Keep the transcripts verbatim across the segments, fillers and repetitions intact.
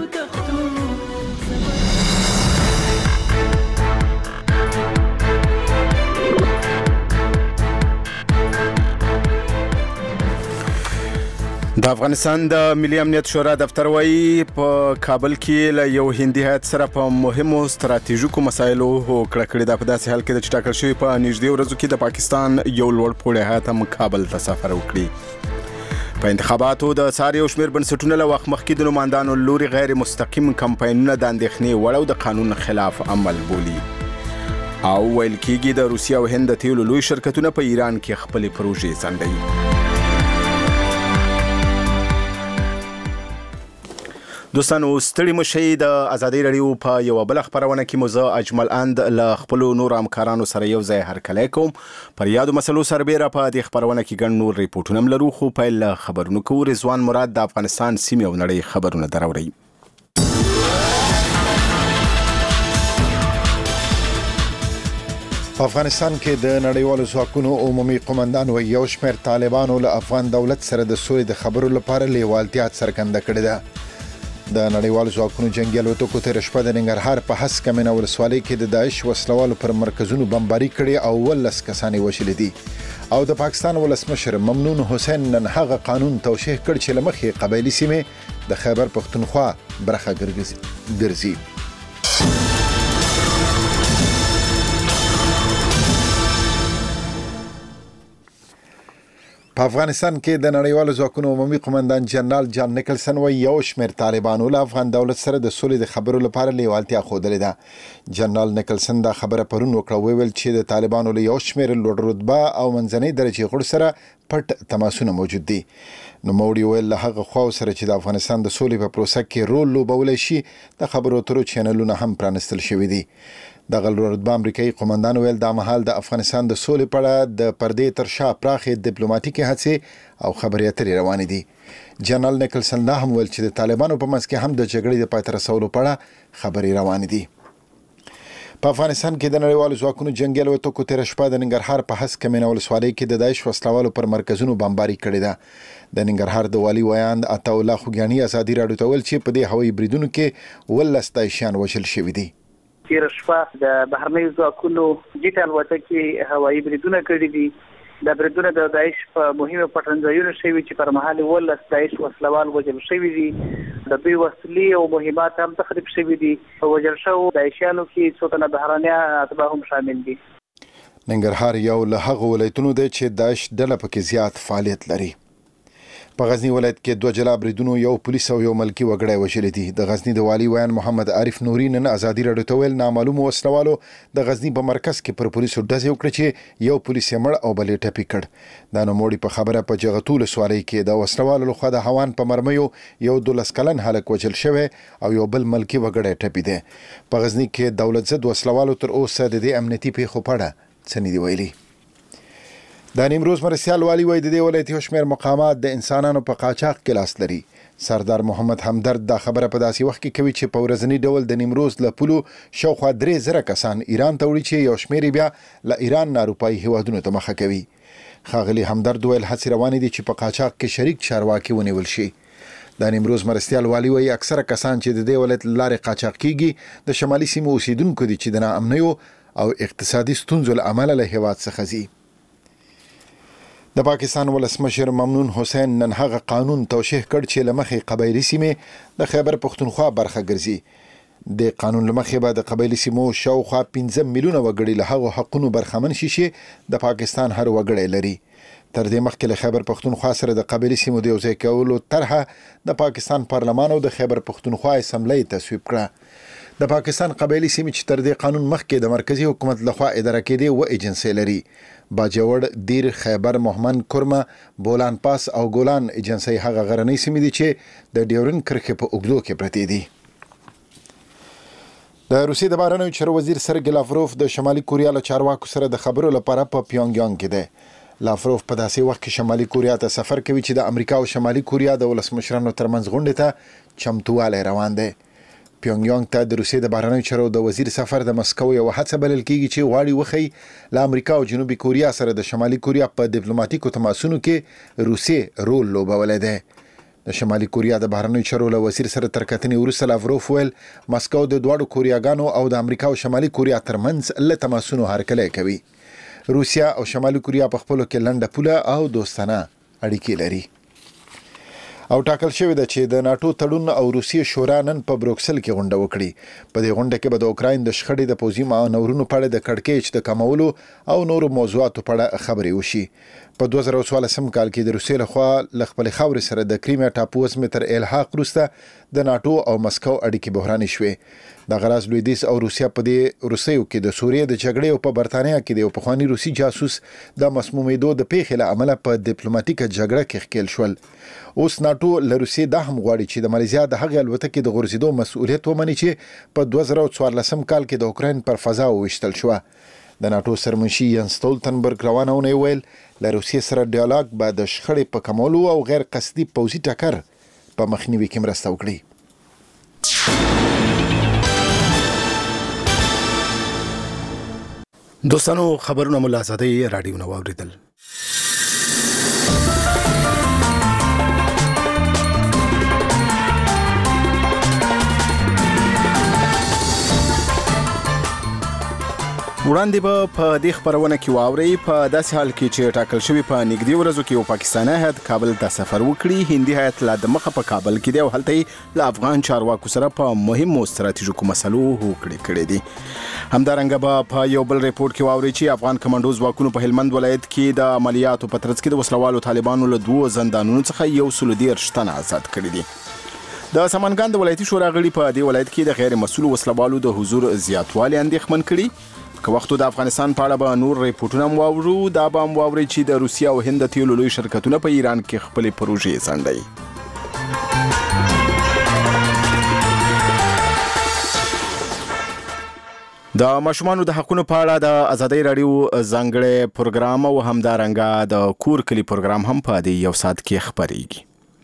د افغانستان د ملي امنیت شورا دفتر وايي په کابل کې له یو هندي هیات سره په مهمو ستراتیژیکو مسایلو کړه کړې ده. په داسې حال کې د ټاکل شوی په نږدې ورځو کې د پاکستان یو لوړ پوړی هیات هم کابل ته سفر وکړي. په انتخاباتو د ساري او شمیر بنسټونو له وخت مخکې د نمایندانو لوري غیر مستقیم کمپاینونه د اندېښنې وړ او د قانون خلاف عمل بولي او ویل کېږي د روسیې او هند د تیلو لوی شرکتونه په ایران کې خپلې پروژې ځنډوي. دوستانو ستړي مشئ د ازادي رادیو په یو بل خبرونه کې مو زه اجمل اند له خپل نور همکارانو سره یو ځای هرکلی کوم. پر یادو مسلو سربېره په دې خبرونه کې ګڼ نور ریپورټونه هم لرو، خو پیل له خبرونو کوو. رضوان مراد د افغانستان سیمې او نړۍ خبرونه دراوړي. په افغانستان کې د نړیوالو ځواکونو عمومي قومندان و یو شمېر طالبانو له افغان دولت سره د سولې د خبرو لپاره لیوالتیا څرګنده کړې ده. د نړیوالو ځواکونو جنگي الوتکو تېره شپه د ننګرهار په هسکه مینه ولسوالۍ کې د داعش وسلوالو پر مرکزونو بمباري کړې او ولس کسان یې وژلي دي. او د پاکستان ولسمشر ممنون حسین نن هغه قانون توشیح کړ چې له مخې قبایلي سیمې د خیبر پښتونخوا برخه ګرځي. په افغانستان کې د نړیوالو ځواکونو عمومي قومندان جنرال جان نیکلسن و یو شمېر طالبانو له افغان دولت سره د سولې د خبرو لپاره لیوالتیا ښودلې ده. جنرال نیکلسن دا خبره پرون وکړه، ویل چې د طالبانو له یو شمېر لوړ رتبه او منځنۍ درجې غړو سره پټ تماسونه موجود دي. نوموړي ویل له هغه خواو سره چې د افغانستان د سولې په پروسه کې رول لوبولی شي د خبرو اترو چینلونه هم پرانستل شوي دي. د غلو رتبه امریکایي قومندان ویل دا مهال د افغانستان د سولې په اړه د پردې تر شا پراخې ډیپلوماټیکي هڅې او خبرې اترې روانې دي. جنرال نیکلسن دا هم ویل چې د طالبانو په منځ کې هم د جګړې د پای ته رسولو په اړه خبرې روانې دي. په افغانستان کې د نړیوالو ځواکونو جنګي الوتکو تېره شپه د ننګرهار په هسکه مینه ولسوالۍ کې د داعش وسلوالو پر مرکزونو بمباري کړې ده. د ننګرهار د والي ویاند عطاالله خوږیاني ازادي راډیو ته ویل چې په دې هوایي بریدونو کې ولس داعشیان وژل شوي دي. تېره شپه د بهرنیو ځواکونو جیټ الوتکې هوایي بریدونه کړي دي. دا بریدونه د داعش په مهمو پټنځایونو شوي چې پر مهال ولس داعش وسلوال وژل شوي دي. د دوی وسلې او مهمات هم تخریب شوي دي. په وژل شوو داعشیانو کې څو تنه بهرنیان اتباع هم شامل دي. ننګرهار یو له هغو ولایتونو دی چې داعش ډله پکې زیات فعالیت لري. په غزنی ولایت کې دوه جلا بریدونو یو پولیس او یو ملکی وګړی وژلي دي. د غزنی د والي ویان محمد عارف نوري نن ازادي راډیو ته ویل نامعلومو وسلوالو د غزنی په مرکز کې پر پولیسو ډزې وکړې چې یو پولیس یې مړ او بل یې ټپي کړ. دا نوموړي په خبره په جغتو ولسوالۍ کې د وسلوالو لخوا د هوان په مرمیو یو دولس کلن هلک وژل شوی او یو بل ملکی وګړی ټپي دی. په غزنی کې دولت ضد وسلوالو تر اوسه د دې امنیتي پیښو په اړه څه نه دي ویلي. د نیمروز مرستیال والي وایي د دې ولایت یو شمېر مقامات د انسانانو په قاچاق کې لاس لري. سردار محمد همدرد دا خبره په داسې وخت کې کوي چې په ورځني ډول د نیمروز له پولو شاوخوا درې زره کسان ایران ته وړي چې یو شمېر بیا له ایران نه اروپایي هیوادونو ته مخه کوي. ښاغلي همدرد ویل هڅې روانې دي چې په قاچاق کې شریک چارواکي ونیول شي. د نیمروز مرستیال والي وایي اکثره کسان چې د دې ولایت له لارې قاچاق کیږي د شمالي سیمو اوسیدونکو دي چې د ناامنیو او اقتصادي ستونزو له امله له هیواد څخه ځي. د پاکستان ولسمشر ممنون حسین نن هغه قانون توشیح کړ چې له مخې قبایلي سیمې د خیبر پښتونخوا برخه ګرځي. د قانون له مخې به د قبایلي سیمو شاوخوا پنځه میلیونه وګړي له هغو حقونو برخمن شي چې د پاکستان هر وګړی لري. تر دې مخکې له خیبر پښتونخوا سره د قبایلي سیمو د یوځای کولو طرحه د پاکستان پارلمان او د خیبر پښتونخوا اسمبلی تصویب کړه. د پاکستان قبایلي سیمې چې تر دې قانون مخکې د مرکزی حکومت لخوا اداره کېدې و ایجنسۍ لري. باجوړ، دیر، خیبر، مهمند، کرمه، بولان پاس او ګولان ایجنسۍ هغه غرنۍ سیمې دي چې د ډیورن کرښې په اوږدو کې پرتې دي. د روسیې د بهرنیو چارو وزیر سرګی لاوروف د شمالي کوریا له چارواکو سره د خبرو لپاره په پیونګیانګ کې دی. لاوروف په داسې وخت کې شمالي کوریا ته سفر کوي چې د امریکا او شمالي کوریا د ولسمشرانو ترمنځ غونډې ته چمتووالی روان دی. پیونګیانګ ته د روسیې د بهرنیو چارو د وزیر سفر د مسکو یو هڅه بلل کېږي چې غواړي وښیي له امریکا او جنوبي کوریا سره د شمالي کوریا په ډیپلوماټیکو تماسونو کې روسیې رول لوبولی دی. د شمالي کوریا د بهرنیو چارو له وزیر سره تر کتنې وروسته لاوروف ویل مسکو د دواړو کوریاګانو او د امریکا او شمالي کوریا ترمنځ له تماسونو هرکلی کوي. روسیا او شمالي کوریا په خپلو کې لنډه پوله او دوستانه اړیکې لري. او ټاکل شوی ده چې د ناتو تړون او روسیې شورا نن په بروکسل کې غونډه وکړي. په دې غونډه کې به د اوکراین د شخړې د پوځي مانورونو په اړه د کړکېچ د کمولو او نورو موضوعاتو په اړه خبرې وشي. په دوه زره څوارلسم کال کې د روسیې لخوا له خپلې خاورې سره د کریمیا ټاپو وزمې تر الحاق وروسته د ناتو او مسکو اړیکې بحراني شوې. د غراز لویدیځ او روسیا په دې روسیو کې د سوریې د جګړې او په برتانیا کې د یو پخواني روسي جاسوس د مسمومیدو د پیښې له امله په ډیپلوماټیکه جګړه کې ښکېل شول. اوس ناتو له روسیې دا هم غواړي چې د مالیزیا د هغې الوتکې د غورځېدو مسؤلیت ومني چې په دوه زره څوارلسم کال کې د اوکراین پر فضا وویشتل شوه. د ناتو سرمنشي ینس ستولتنبرګ روانه اونۍ ویل له روسیې سره ډیالوګ به د شخړې په کمولو او غیر قصدي پوځي ټکر په مخنیوي کې مرسته وکړي. دوستانو خبرونه مو له آزادۍ راډیو نه واورېدل. وړاندې به په دې خبرونه کې واورئ په داسې حال کې چې ټاکل شوي په نږدې ورځو کې یو پاکستاني هیات کابل ته سفر وکړي. هندي هیات لا د مخه په کابل کې دی او هلته یې له افغان چارواکو سره په مهمو ستراتیژیکو مسلو هوکړې کړې دي. همدارنګه به په یو بل ریپورت کې واورئ چې افغان کمانډو ځواکونو په هلمند ولایت کې د عملیاتو په ترڅ کې د وسلوالو طالبانو له دوو زندانونو څخه یو سل دېرش تنه آزاد کړي دي. د سمنګان د ولایتي شورا غړي په دې ولایت کې د غیر مسؤل وسلوالو د حضور زیاتوالي اندېښمن کړي. که وختو د افغانستان په اړه به نور ریپورټونه هم واورو. دا به هم واورئ چې د روسیا او هند د تیلو لوی شرکتونه په ایران کې خپلې پروژې ځنډوي. د ماشومانو د حقونو په اړه د ازادۍ راډیو ځانګړی پروګرام او همدارنګه د کور کلي پروګرام هم په دې یو ساعت کې خپرېږي.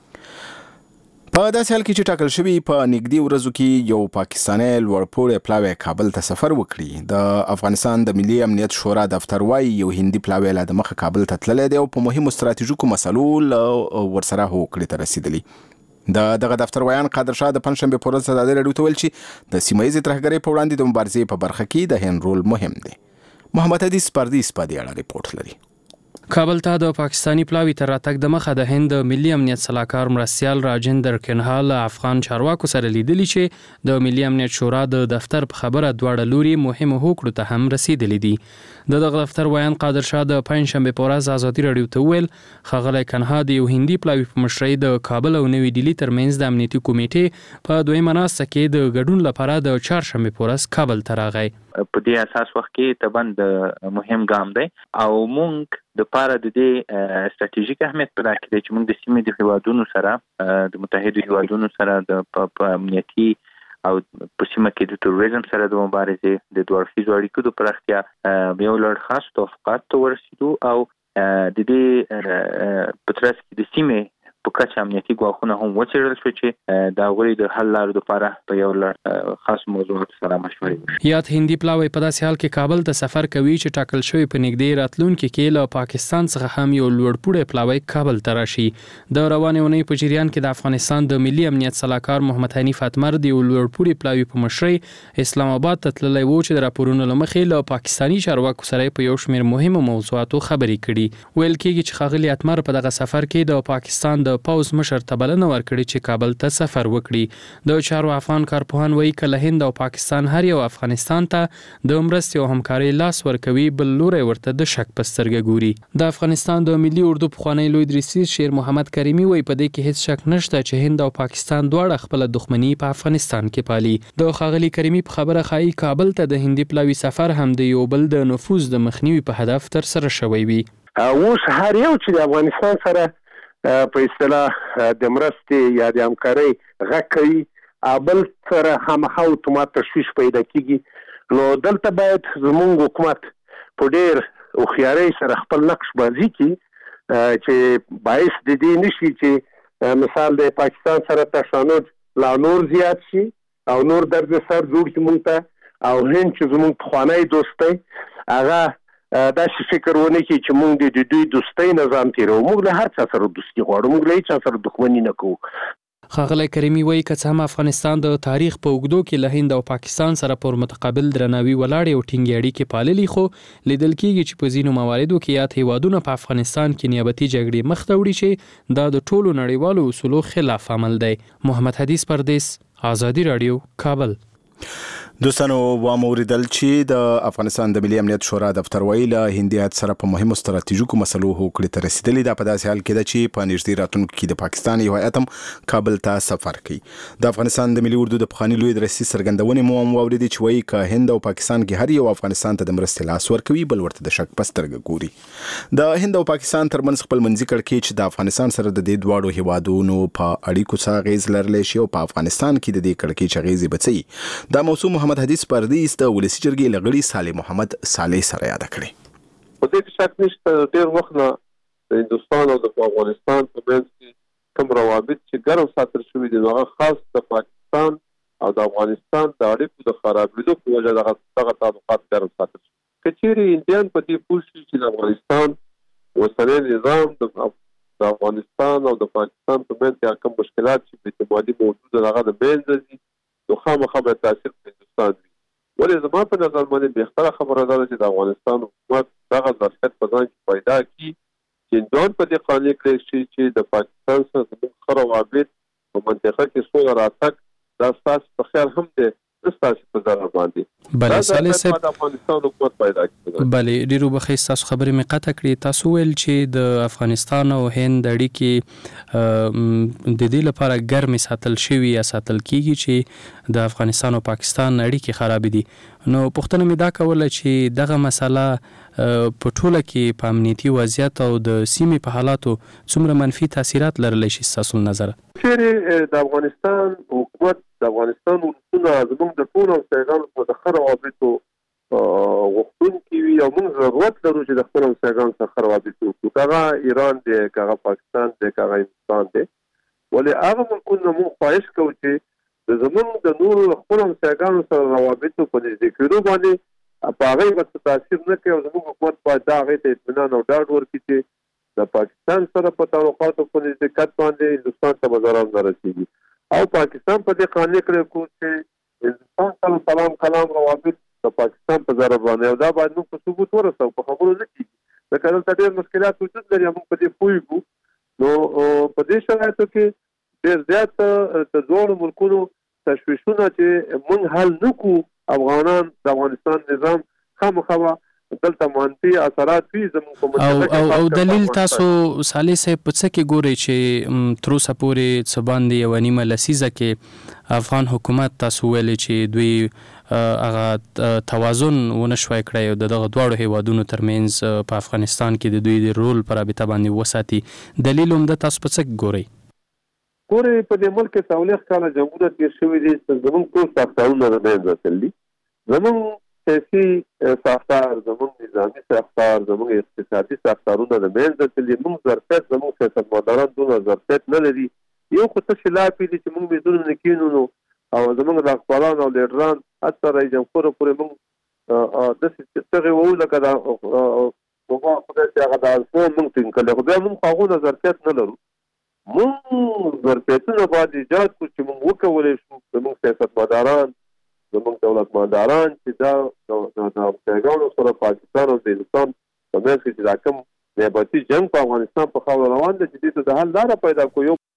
په داسې حال کې چې ټاکل شوي په نږدې ورځو کې یو پاکستاني لوړپوړی پلاوی کابل ته سفر وکړي. د افغانستان د ملي امنیت شورا دفتر وايي یو هندي پلاوی لا د مخه کابل ته تللی دی او په مهمو ستراتیژیکو مسلو ورسره هوکړې ته رسیدلی. د دغه دفتر ویان قادر شاه د پنځشنبې په ورځ ازادۍ راډیو ته ویل چې د سیمه ییزې ترهګرۍ په وړاندې د مبارزې په برخه کې د هند رول مهم دی. محمد حدیث پردیس په دې اړه ریپورت لري. کابل ته د پاکستانی پلاوی تر راتګ د مخه د هند ملي امنیت صلاحکار مرستیال راجندر کنهال افغان چارواکو سره لیدلی چې د ملي امنیت شورا د دفتر په خبره دواړه لوري مهمو هوکړو ته هم رسیدلی دي. د دغه دفتر ویان قادر شاه د پنځشنبې په ورځ ازادي راډیو ته ویل ښاغلی کنها د یو هندي پلاوی په مشرۍ د کابل او نوي ډیلي ترمنځ د امنیتي کمیټې په دویمه ناسته کې د ګډون لپاره د چهارشنبې په ورځ کابل ته راغی. په دې اساس وخت کې تبند مهم ګام دی او مونږ د پاره د دې ستراتیژیک اهمیت په دې کې چې موږ د سیمې د هیوادونو سره د متحده هیوادونو سره د امنیتي او په سیمه کې د تروریزم سره د مبارزې د دوه اړخیزو اړیکو د پراختیا یو لړ خاص توافقات ته ورسېدو او د دې په ترڅ کې د سیمې په کچه امنیتي ګواښونه هم وڅېړل شو چې د هغوی د حل لارو لپاره په یو لړ خاص موضوعاتو سره مشورې وشي. یاد هندي پلاوی په داسې حال کې کابل ته سفر کوي چې ټاکل شوی په نږدې راتلونکي کې له پاکستان څخه هم یو لوړپوړی پلاوی کابل ته راشي. د روانې اونۍ په جریان کې د افغانستان د ملي امنیت صلاحکار محمد حنیف اتمر د یو لوړپوړي پلاوی په مشرۍ اسلام آباد ته تللی و چې د راپورونو له مخې له پاکستاني چارواکو سره په یو شمېر مهمو موضوعاتو خبرې کړي. ویل کېږي چې ښاغلي اتمر په دغه سفر کې د پاکستان د پوځ مشر بلنه ورکړي چې کابل ته سفر وکړي. د چارو افغان کارپوهان وایي که له هند او پاکستان هر یو افغانستان ته د مرستې او همکارۍ لاس ورکوي بل لوری ورته د شک په سترګه ګوري. د افغانستان د ملي اردو پخوانی لوی دریسي شیر محمد کریمي وایي په دې کې هیڅ شک نشته چې هند او پاکستان دواړه خپل دښمني په افغانستان کې پالي. د ښاغلي کریمي په خبره ښایي کابل ته د هندي پلاوي سفر هم د یو بل د نفوذ د مخنیوي په هدف تر سره شوی وي. اوس هر یو چې د افغانستان سره په اصطلاح د مرستې یا د همکارۍ غږ کوي بل سره هماغه اتومات تشویش پیدا کیږي. نو دلته باید زموږ حکومت په ډېر هوښیارۍ سره خپل نقش بازي کړي چې باعث د دې نشي چې مثال د پاکستان سره تشانج لا نور زیات شي او نور درد سر جوړ شي مونږ ته او هند چې زموږ پخوانی دوست دی هغه دا شي فکر ونه کی چې موږ د دوی دوستۍ نظام تیرو. موږ له هر څه سره دوستي غواړو، موږ له هیڅ سره دښمني نه کوو. ښاغلی کریمي وایي که څه هم افغانستان د تاریخ په اوږدو کې له هند او پاکستان سره پر متقابل درناوي ولاړې او ټینګې اړیکې پاللي، خو لیدل کېږي چې په ځینو مواردو کې یاد هیوادونه په افغانستان کې نیابتي جګړې مخ ته وړي چې دا د ټولو نړیوالو اصولو خلاف عمل دی. محمد حدیث پردیس، آزادي راډیو، کابل. دوستانو واموریدل چې د افغانستان د ملي امنیت شورا دفتر ویل هندي هیات سره په مهمو ستراتیژیکو مسلو هوکړې ته رسیدلی دا په داسې حال کې ده چې په نږدې راتلونکي کې د پاکستان یو هیات هم کابل ته سفر کوي. د افغانستان د ملي اردو د پخواني لوی درسي څرګندونې مو هم واورېدې چې وایي که هند او پاکستان کې هر یو افغانستان ته د مرستې لاس ورکوي بل ورته د شک په سترګه ګوري. د هند او پاکستان ترمنځ خپلمنځي کړکېچ چې د افغانستان سره د دې دواړو هیوادونو په اړیکو څه اغیز لرلی شي او په افغانستان کې د دې کړکېچ اغیزې به څه وي، دا موضوع محمد حدیث پردیس د ولسی جرګې لغړی صالح محمد صالح سره یاد کړی. په دې کې شک نشته ډېر وخت نه د هندوستان او د افغانستان په منځ کې کوم روابط چې ګرم ساتل شوي دي هغه خاص د پاکستان او د افغانستان د اړیکو د خرابېدو په وجه دغه دغه تعلقات ګرم ساتل شوي. که چیرې هندیان په دې پوه شي چې د افغانستان اوسنی نظام د افغانستان او د پاکستان په منځ کې کوم مشکلات چې په اعتمادي موجود هغه د منځه ځي نو خامخا به تاثیر په هندوستان وي. ولې زما په نظر باندې بهتره خبره ده چې د افغانستان حکومت دغه ظرفیت په ځان کې پیدا کړي چې هندوان په دې قانع کړی شي چې د پاکستان سره زموږ ښه روابط په منطقه کې سوله راتګ دا ستاسو په خیال هم دی ستاسو په ضرر باندې. بله صالح صاحب، د افغانستان حکومت پیدا کړي. بله ډېرو بخښئ ستاسو خبرې مې قطع کړې. تاسو ویل چې د افغانستان او هند اړیکې د دې لپاره ګرمې ساتل شوي یا ساتل کېږي چې د افغانستان او پاکستان اړیکې خرابې دي. نو پوښتنه مې دا کوله چې دغه مسله په ټوله کې په امنیتي وضعیت او د سیمې په حالاتو څومره منفي تاثیرات لرلی شي ستاسو له نظره؟ چیرې د افغانستان حکومت د افغانستان ولسونه زموږ د ټولو همسایګانو سره د ښه روابطو غوښتونکي وي او موږ ضرورت لرو چې د خپلو همسایګانو سره ښه روابط وکړو، که هغه ایران دی، که هغه پاکستان دی، که هغه هندوستان دی. ولې هغه ملکونه موږ خواهش کوو چې د زموږ د نورو خپلو همسایګانو سره روابطو په نږدې کېدو باندې په هغې به څه تاثیر نه کوي او زموږ حکومت باید دا هغې ته اطمینان او ډاډ ورکړي چې د پاکستان سره په تعلقاتو په نزدېکت باندې هندوستان ته به ضرر نه رسېږي او پاکستان په دې قانع کړی کوو چې هندوستان سره سلام کلام روابط د پاکستان په ضرر باندې او دا باید موږ په ثبوت ورسوو، په خبرو نه کېږي. ځکه دلته ډېر مشکلات وجود لري، موږ په دې پوهېږو. نو په دې شرایطو کې ډېر زیات د دواړو ملکونو تشویشونه چې موږ حل نه کړو، افغانان د افغانستان نظام خامخا دلته منفي اثرات وي زموږ په منطقه او او دلیل تاسو صالح صاحب په څه کې ګورئ چې تر اوسه پورې څه باندې یوه نیمه لسیزه کې افغان حکومت تاسو ویلې چې دوی هغه توازن ونه شوی کړی او د دغه دواړو هیوادونو ترمنځ په افغانستان کې د دوی د رول په رابطه باندې وساتي، دلیل همدا تاسو په څه کې ګورئ؟ ګورئ په دې ملک کې څلوېښت کاله جنګونه تېر شوي دي، زموږ ټول ساختارونه له منځه تللي. زموږ سیاسي ساختار، زموږ نظامي ساختار، زموږ اقتصادي ساختارونه له منځه تللي. موږ ظرفیت، زموږ سیاستمداران دومره ظرفیت نه لري. یو خو تشې لاپې دي چې موږ میزونه نه کېنو نو او زموږ راهبران او لیډران حتی رئیس جمهور پورې موږ داسې څغې وو لکه دا خدای چې هغه د الفون موږ ټینګ کړلی، خو بیا موږ هغونه ظرفیت نه لرو. موږ ظرفیتونه باید ایجاد کړو چې موږ وکولی شو زموږ سیاستمداران، زموږ دولتمنداران چې دا د همسایګانو سره پاکستان او د هندوستان په منځ کې چې دا کوم نیابتي جنګ په افغانستان په خاوره روان دی چې دې ته د حل لاره پیدا کړو. یو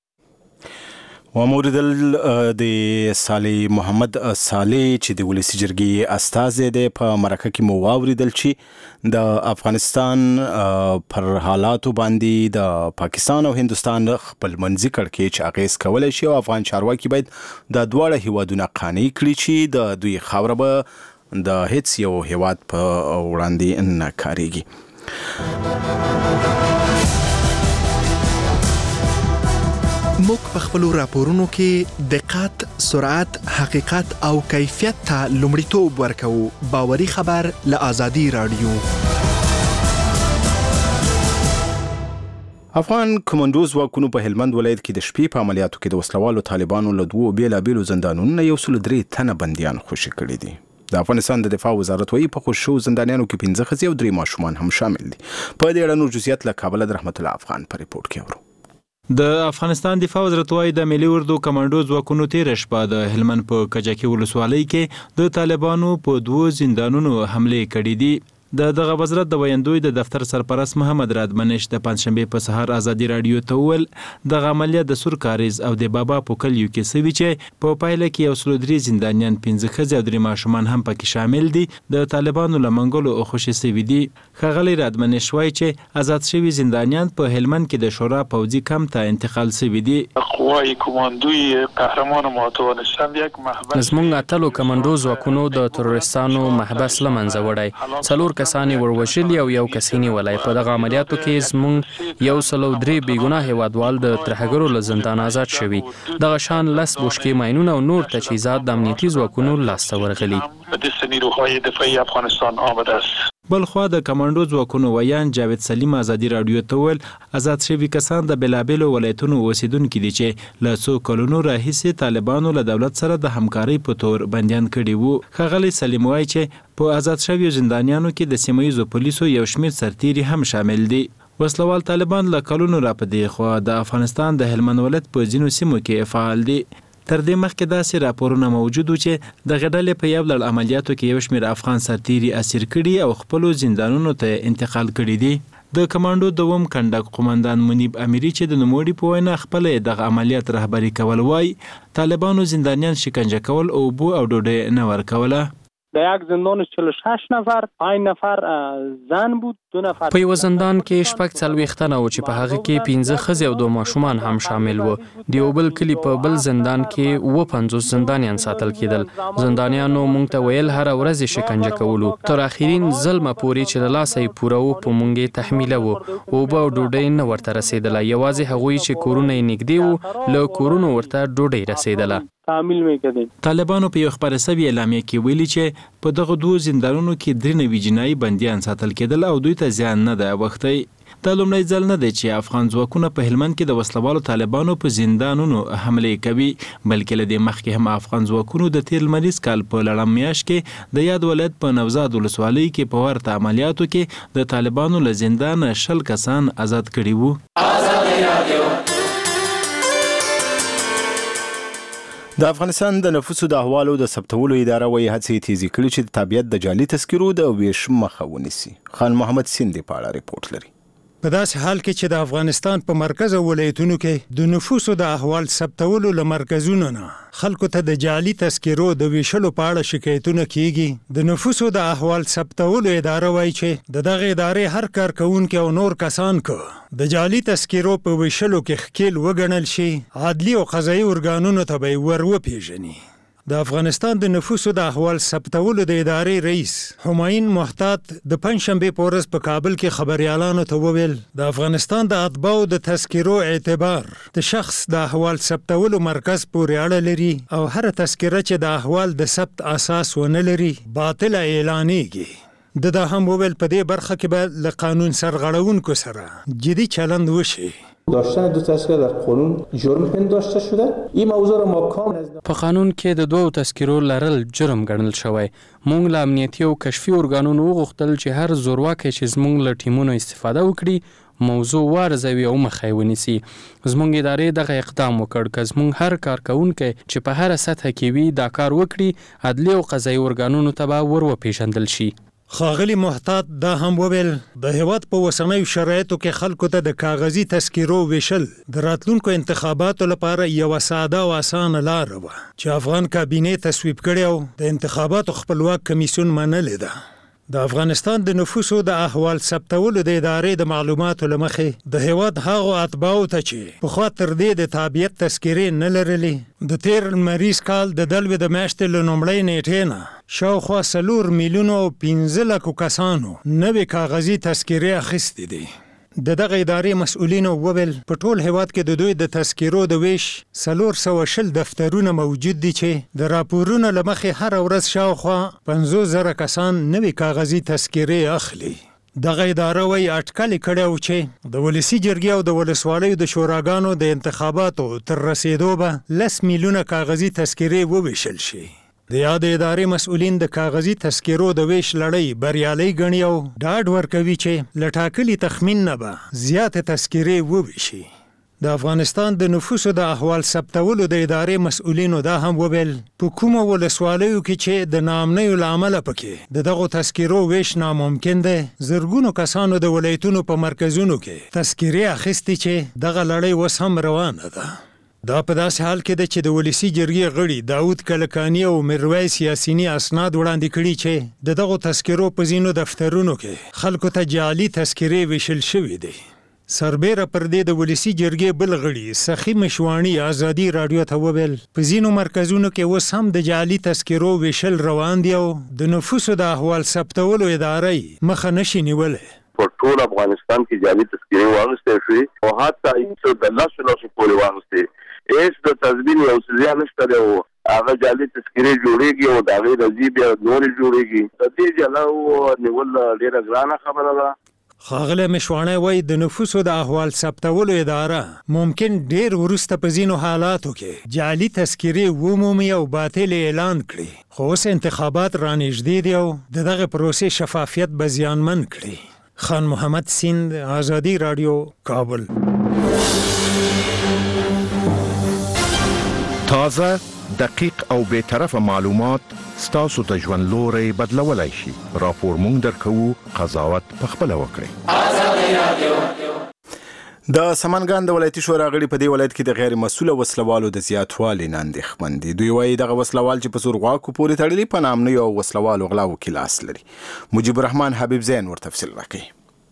وموریدل د صالح محمد صالح چې د ولسی جرګې استازی دی په مرکه کې مو واوریدل چې د افغانستان پر حالاتو باندې د پاکستان او هندوستان خپلمنځي کړکېچ اغیز کولی شي او افغان چارواکي باید د دواړه هیوادونه قانع کړي چې د دوی خاوره به د هیڅ یو هیواد په وړاندې نه کاریږي. موږ په خپلو راپورونو کې دقت، سرعت، حقیقت او کیفیت ته لومړیتوب ورکوو. باوري خبر له آزادي راډیو. افغان کمانډو ځواکونو په هلمند ولایت کې د شپې په عملیاتو کې د وسلوالو طالبانو له دوو بیلابیلو زندانونو یو سل درې تنه بندیان خوشي کړي دي. د افغانستان د دفاع وزارت وایي په خوشو زندانیانو کې پنځه ښځې او درې ماشومان هم شامل دي. په دې اړه نور جزئیات له کابل د رحمت الله افغان په ریپورت کې اورو. د افغانستان دفاع وزارت وايي د ملي اردو کمانډو ځواکونو تیر شپه د هلمند په کجکي ولسوالۍ کې د طالبانو په دوو زندانونو حمله کړې دي. د دغه وزارت د ویاندوی د دفتر سرپرست محمد رادمنش د پنځشنبه په سهار ازادي رادیو ته وویل د عملیات د سور کاریز او د بابا په کلیو کې سوي چې په پایله کې یو سل درې زندانیان پنځه ښځې او درې ماشومان هم پکې شامل دي د طالبانو له منګولو خوشي سوي دي. ښاغلی رادمنش وایي چې آزاد شوي زندانیان په هلمند کې د شورا پوځي کمپ ته انتقال سوي دي. قوای کماندوی قهرمان ما توانستند یک محبس زموږ اتلو کمانډو ځواکونو د تروریستانو محبس له منځه وړی. څلور کسانی وروژلي او یو کسینی ولای. په دغه عملیاتو کې زموږ یو سل او درې بېګناه هیوادوال د ترهګرو له زندان آزاد شوي. دغه شان لس بشکې ماینونه او نور تجهیزات د امنیتي ځواکونو لاسته ورغلي. نیروهای دفاعی افغانستان آمده است. بلخوا د کمانډو ځواکونو ویان جاوید سلیم ازادي رادیو ته ویل آزاد شوي کسان د بېلابېلو ولایتونو اوسیدونکي دي چې له څو کلونو راهیسې طالبانو له دولت سره د همکارۍ په تور بندیان کړي وو. ښاغلی سلیم وایي چې په آزاد شویو زندانیانو کې د سیمه ییزو پولیسو یو شمېر سرتیري هم شامل دي. وسلوال طالبان له کلونو راپدې خوا د افغانستان د هلمند ولایت په ځینو سیمو کې فعال دي. تر دې مخکې داسې راپورونه موجود و چې د غډلې په یو لړ عملیاتو کې یو شمېر افغان سرتیري اسیر کړي او خپلو زندانونو ته انتقال کړي دي. د کمانډو دوم کنډک قومندان منیب امیری چې د نوموړي په وینا خپل دغه عملیات رهبري کول وای طالبانو زندانیان شکنجه کول او بو او ډوډۍ نه ورکوله. در یک زندان چهل و شش نفر پنج نفر زن بود دو نفر په یو زندان کې شپږ څلوېښت تنه و چې په هغه کې پنځه ښځې او دوه ماشومان هم شامل وو. د یو بل کلي په بل زندان کې اووه پنځوس زندانیان ساتل کېدل. زندانیانو موږ ته ویل هره ورځ یې شکنجه کولو. تر اخرین ظلمه پورې چې له لاسه یې پوره و په موږ یې تحمیله وو. اوبه او ډوډۍ نه ورته رسېدله. یوازې هغوی چې کورونه یې نږدې وو له کورونو ورته ډوډۍ رسېدله. تعمیل میکردیم. طالبانو په یو خبره سوي اعلامیه کې ویلي چې په دغه دوه زندانونو کې درې نوي جنایي بندیان ساتل کېدل او دوی ته زیان نه ده اوښتی. دا لومړی ځل نه دی چې افغان ځواکونه په هلمند کې د وسلوالو طالبانو په زندانونو حملې کوي، بلکې له دې مخکې هم افغان ځواکونو د تیر لمریز کال په لړم میاشت کې د یاد ولایت په نوزاد ولسوالۍ کې په ورته عملیاتو کې د طالبانو له زندان شل کسان آزاد کړي وو. د افغانستان د نفوسو د احوالو د ثبتولو اداره وایي هڅې تیزې کړي چې د تابعیت د جعلي تذکرو د ویش مخه ونیسي. خان محمد سیندي په اړه ریپورت لري. په داسې حال کې چې د افغانستان په مرکز او ولایتونو کې د نفوسو د احوال ثبتولو له مرکزونو نه خلکو ته د جعلي تذکرو د ویشلو په اړه شکایتونه کیږي. د نفوسو د احوال ثبتولو اداره وایي چې د دغه ادارې هر کارکونکي او نور کسان کو د جعلي تذکرو په ویشلو کې ښکیل وګڼل شي عدلي او قضایي ارګانونو ته به ور وپیژني. د افغانستان د نفوسو د احوال ثبتولو د ادارې رئیس همایون محتاط د پنځشنبه په ورځ په کابل کې خبريالانو ته وویل د افغانستان د اتباعو د تذکرو اعتبار د شخص د احوال ثبتولو مرکز پورې اړه لري او هر تذکره چې د احوال د ثبت اساس ونه لري باطل اعلانېږي. د دا هم وویل په دې برخه کې به له قانون سرغړونکو سره جدي چلند وشي. داشتن دو تذکره در قانون جرم پنداشته شده. این موضوع را ما کامل په قانون کې د دوو تذکرو لرل جرم ګڼل شوی. موږ له امنیتي او کشفي ارګانونو وغوښتل چې هر زورواکی چې زموږ له ټیمونو استفاده وکړي موضوع وارزوي او مخه یې ونیسي. زموږ ادارې دغه اقدام وکړ که زموږ هر کارکونکی چې په هره سطحه کې وي دا کار وکړي عدلي او قضایي ارګانونو ته به ور وپېژندل شي. ښاغلی محتاط دا هم وویل د هیواد په اوسنیو شرایطو کې خلکو ته د کاغذي تذکرو ویشل د راتلونکو انتخاباتو لپاره یوه ساده او اسانه لاره وه چې افغان کابینې تصویب کړې او د انتخاباتو خپلواک کمیسیون منلې ده. د افغانستان د نفوسو د احوال ثبتولو د ادارې د معلوماتو له مخې د هیواد هغو اتباعو ته چې پخوا تر دې د تابعیت تذکرې نه لرلې د تیر لمریز کال د دلوې د میاشتې له لومړۍ نیټې نه شاوخوا څلور میلیونو او پنځه لکو کسانو نوې کاغذي تذکرې اخیستې دي. د دغه ادارې مسؤلینو وویل په ټول هیواد کې د دوی د تذکرو د ویش څلور سوه شل دفترونه موجود دي چې د راپورونو له مخې هره ورځ شاوخوا پنځوس زره کسان نوې کاغذي تذکرې اخلي. دغه اداره وایي اټکل کړی و چې د ولسي جرګې او د ولسوالیو د شوراګانو د انتخاباتو تر رسېدو به لس میلیونه کاغذي تذکرې وویشل شي. د یاد ادارې مسؤلین د کاغذي تذکرو د ویش لړۍ بریالۍ ګڼي او ډاډ ورکوي چې له ټاکلي تخمین نه به زیاتې تذکرې وویشي. د افغانستان د نفوسو د احوال ثبتولو د ادارې مسؤلینو دا هم وویل په کومو ولسوالیو کې چې د ناامنیو له امله پکې د دغو تذکرو ویش ناممکن دی، زرګونو کسانو د ولایتونو په مرکزونو کې تذکرې اخیستې چې دغه لړۍ اوس هم روانه ده. دا په داسې حال کې ده چې د ولسي جرګې غړي داود کلکاني او میرویس یاسیني اسناد وړاندې کړي چې د دغو تذکرو په ځینو دفترونو کې خلکو ته جعلي تذکرې ویشل شوي دي. سربیره پر دې د ولسي جرګې بل غړي سخي مشوانی ازادي رادیو ته وویل په ځینو مرکزونو کې اوس هم د جعلي تذکرو ویشل روان دي او د نفوسو د احوال ثبتولو ادارې مخه نشي نیولی. په ټول افغانستان کې جعلي تذکرې واغستې شوې او حتی هیڅ د لاسو لاسو پورې واغستې هیڅ د تضمین یو څه نشته دی او هغه جعلي تذکرې جوړېږي او د هغې رضي بیا نورې جوړېږي. د دې جلا نیول ډېره ګرانه خبره ده. ښاغلی مشواڼی وایي د نفوسو د احوال ثبتولو اداره ممکن ډیر وروسته په ځینو حالاتو کې جعلي تذکرې ومومي او باطل اعلان کړي، خو اوس انتخابات رانږدې دي او د دغه پروسې شفافیت به زیانمن کړي. خان محمد سیند، آزادی رادیو، کابل. تازه، دقیق او بی‌طرفه معلومات ستاسو ته ژوند لوری بدلولای شي. راپور مونږ درکوو، قضاوت پخپله وکړئ. د سمنګان د ولایتي شورا غړي په دې ولایت کې د غیر مسؤله وسلوالو د زیاتوالي نه اندېښمن دي. دوی وایي دغه وسلوال چې په زور غواکو پورې تړلي په نامنیو او وسلوالو غلاو کې لاس لري. مجيب الرحمن حبیب زین ور تفصیل راکوي.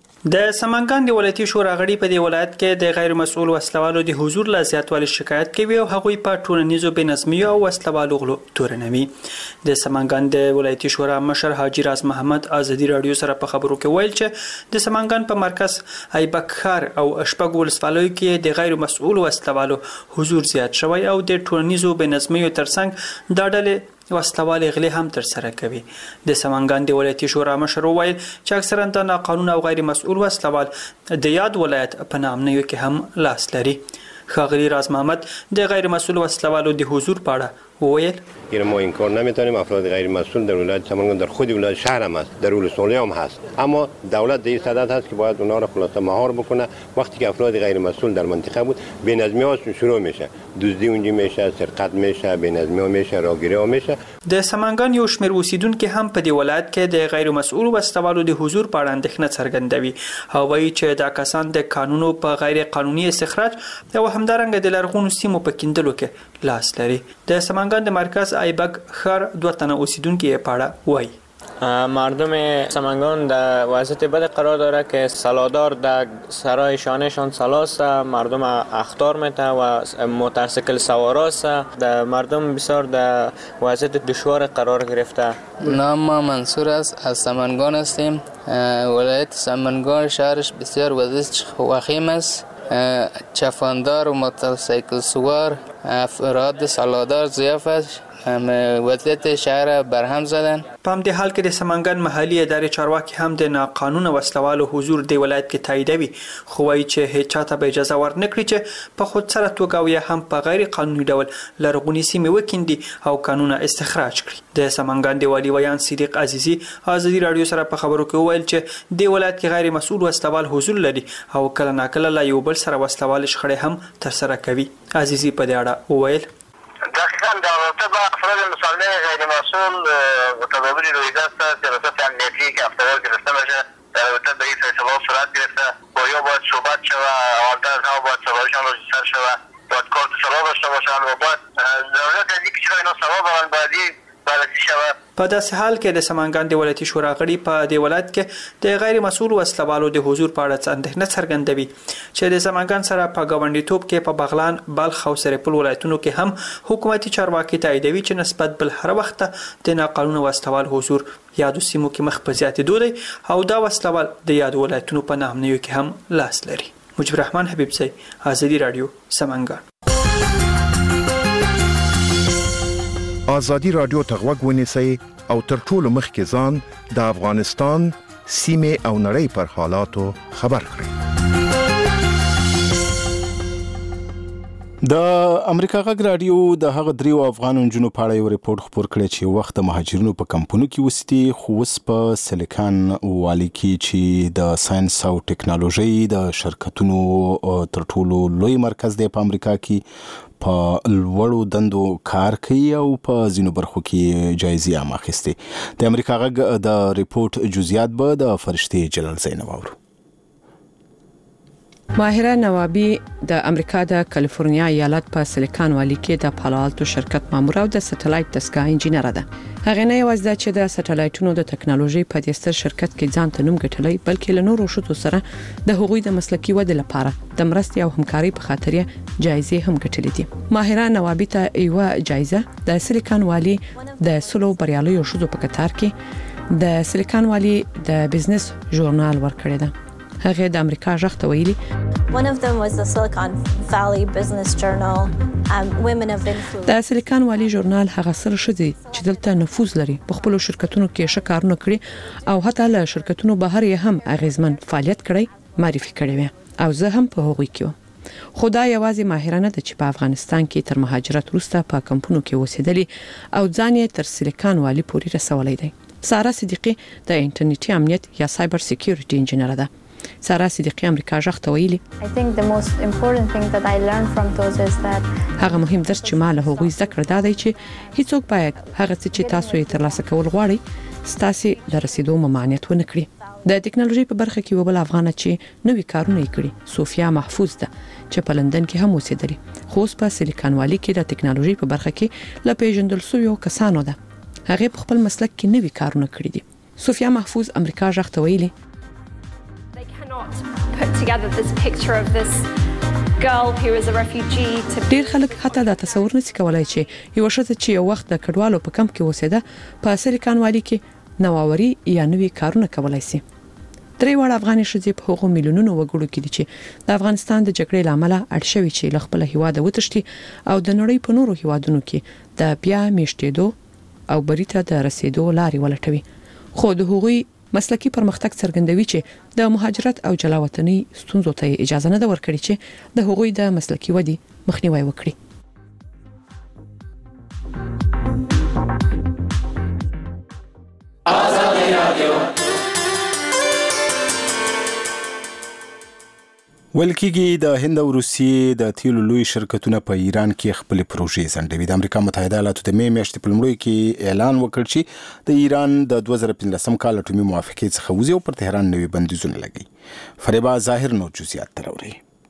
د سمنګان د ولایتي شورا غړي په دې ولایت کې د غیر مسؤل وسلوالو د حضور له زیاتوالي شکایت کوي او هغوی په ټولنیزو بېنظمیو او وسلوالو غلو تورنوي. د سمنګان د ولایتي شورا مشر حاجی راز محمد آزادي رادیو سره په خبرو کې ویل چې د سمنګان په مرکز ایبک ښار او شپږ ولسوالیو کې د غیر مسؤل وسلوالو حضور زیات شوی او د ټولنیزو بېنظمیو ترڅنګ دا ډلې وسلوالې غلې هم تر سره کوي. د سمنګان د ولایتي شورا مشر وویل چې اکثرا د ناقانونه او غیر مسؤل وسلوال د یاد ولایت په نامنیو کې هم لاس لري. ښاغلی راز محمد د غیر مسؤل وسلوالو د حضور په اړه وویل این ما این کار نمیتونیم. افراد غیر مسئول در ولایت سمنگان در خود ولایت شهر هم هست، در ولسوالی هم هست، اما دولت در این صدد هست که باید اونها را خلاصه مهار بکنه. وقتی که افراد غیر مسئول در منطقه بود بی‌نظمی ها شروع میشه، دزدی اونجا میشه، سرقت میشه، بی‌نظمی ها میشه، راگیری ها میشه. د سمنګان یو شمېر اوسیدونکو هم په دې ولایت کې د غیر مسؤل وسلوالو د حضور په اړه اندېښنه څرګندوي او وایي چې دا کسان د قانونو په غیر قانوني استخراج او همدارنګه د لرغونو سیمو په کیندلو کې لاس لري. د سمنګان د مرکز ایبک ښار دوه تنه اوسیدونکو یې په اړه وایي مردم سمنگان در وضعیت بد قرار داره که سلادار در سرای شانهشان سلاست، مردم اخطار میته و موتورسیکل سواراست، در مردم بسیار در وضعیت دشوار قرار گرفته. نام ما منصور است، از سمنگان هستیم. ولایت سمنگان شهرش بسیار وضعیت وخیم است. چفاندار و موتورسیکل سوار افراد سلادار ضعیف است. وضعیت شهر برهم زدن. په همدې حال کې د سمنګان محلي ادارې چارواکي هم د ناقانونه وسلوالو حضور د ولایت کې تاییدوي، خو وایي چې هیڅ چاته به اجازه ورنکړي چې په خود سره توګه او یا هم په غیر قانوني ډول لرغونې سیمې وکیندي او قانونه استخراج کړي. د سمنګان د والي ویان صدیق عزیزي آزادي رادیو سره په خبرو کې وویل چې د ولایت کې غیر مسؤل وسلوال حضور لري او کله ناکله لا یو بل سره وسلوال شخړې هم ترسره کوي. عزیزي په دې اړه وویل دقیقاً در رابطه با افراد مسلمان غیر مسئول تدابیر رویده است. سیاست امنیتی که افراد گرفته میشه در رابطه به این فیصله صورت گرفته با یا باید صحبت شود، آنتر از هم باید سوالشان رجیستر شود، باید کارت سوال داشته باشند و باید ضرورت از اینکه چرا اینا سوال برند باید بررسی شود. په داسې حال کې د سمنګان د ولایتي شورا غړي په دې ولایت کې د غیر مسؤل وسلوالو د حضور په اړه اندېښنه څرګندوي چې د سمنګان سره په ګاونډیتوب کې په بغلان، بلخ او سرپل ولایتونو کې هم حکومتي چارواکي تاییدوي چې نسبت بل هر وخت د ناقانونه وسلوال حضور یادو سیمو کې مخ په زیاتېدو دی او دا وسلوال د یادو ولایتونو په نامنیو کې هم لاس لري. مجيب الرحمن حبیب زی، آزادي رادیو، سمنګان. آزادی رادیو ته غوږ ونیسئ او تر ټولو مخکې ځان د افغانستان سیمې او نړۍ پر حالاتو خبر کړئ. د امریکا غږ رادیو د هغه دریو افغان نجونو په اړه یو ریپورت خپور کړی چې وخت د مهاجرینو په کمپونو کې وسیتي، خو اوس په سیلیکان والي کې چې د ساينس او ټیکنالوژي د شرکتونو تر ټولو لوی مرکز دی په امریکا کې، په لوړو دندو کار کوي او په ځینو برخو کې جایزې هم اخیستې. د امریکا غږ د ریپورت جزئیات به د فرشتې جلال زینب واورو. ماهره نوابی د امریکا د کالیفورنیا ایالت په سیلیکان والي کې د پالالتو شرکت مامور او د سټلایټ دستګاه انجینر ده. هغه نه یوازې چې د سټلایټونو د ټکنالوژي په دې ستر شرکت کې ځان ته نوم ګټلی، بلکې له نورو شتو سره د هغوی د مسلکي ودې لپاره د مرستې او همکاري په خاطر جایزې هم ګټلې دي. ماهره نوابی ته یو جایزه د سیلیکان والي د سلو بریالیو شتو په کتار کې د سیلیکان والي د بزنس ژورنال ورکړی ده. هغه د امریکا ژغ ته ویلي One of them was the Silicon Valley Business Journal, um, Women of Influence. د سیلیکان والي ژورنال هغه سره شدي چې دلته نفوذ لري، په خپل شرکتونو کې ښه کارونه کړی او حتی له شرکتونو بهر یې هم اغیزمن فعالیت کړی معرفي کړی وي او زه هم په هغوی کې وم. خو دا یوازې ماهرانه ده چې په افغانستان کې تر مهاجرت وروسته په کمپونو کې اوسېدلي او ځان یې تر سیلیکان والي پورې رسولی دی. سارا صدیقی د انټرنیټي امنیت یا سایبر سکیورټي انجینر ده. سارا صدیقی امریکا ژغ ته ویلي I think the most important thing that I learned from those is that هغه مهم درس چې ما له هغوی زده کړ دا دی چې هیڅوک باید هغه څه چې تاسو یې ترلاسه کول غواړئ ستاسو د رسیدو ممانعت ونه کړي. د ټکنالوژي په برخه کې یو بل افغان چې نوې کارونه یې کړي صوفیا محفوظ ده چې په لندن کې هم اوسېدلې، خو اوس په سیلیکان والي کې د ټکنالوژي په برخه کې له پیژندل شویو کسانو ده. هغه په خپل مسلک کې نوې کارونه کړي دي. صوفیا محفوظ امریکا ژغ ته ویلي put together this picture of this girl who is a refugee to ډیر خلک حتی دا تصور نشي کولای چې یو شخص چې یو وخت د کډوالو په کمپ کې اوسېده په سیلیکان والي کې نوآوري یا نوې کارونه کولای شي. درې وړ افغاني ښځې په هغو میلیونونو وګړو کې دي چې د افغانستان د جګړې لامل اړ شوي چې له خپل هیواد وتښتي او د نړۍ په نورو هیوادونو کې د بیا میشتېدو او بریته د رسیدو لارې ولټوي. خو د هغوی مسلکی پرمختګ څرګندوي چې د مهاجرت او جلاوطنۍ ستونزو ته اجازه نه ده ورکړي چې د هغوی د مسلکی ودی مخنیوي وکړي. آزادي رادیو ولکېږي د هند او روسیې د تیلو لوی شرکتونه په ایران کې خپل پروژې ځنډوي. د امریکا متحده ایالاتو د مې میاشتې په لومړیو کې اعلان وکړ چې د ایران د دوه زره پنځلسم کال اټومي موافقې څخه وځي او پر تهران نوي بندیزونه لګي. فریبا ظاهر نو جزئیات تروري.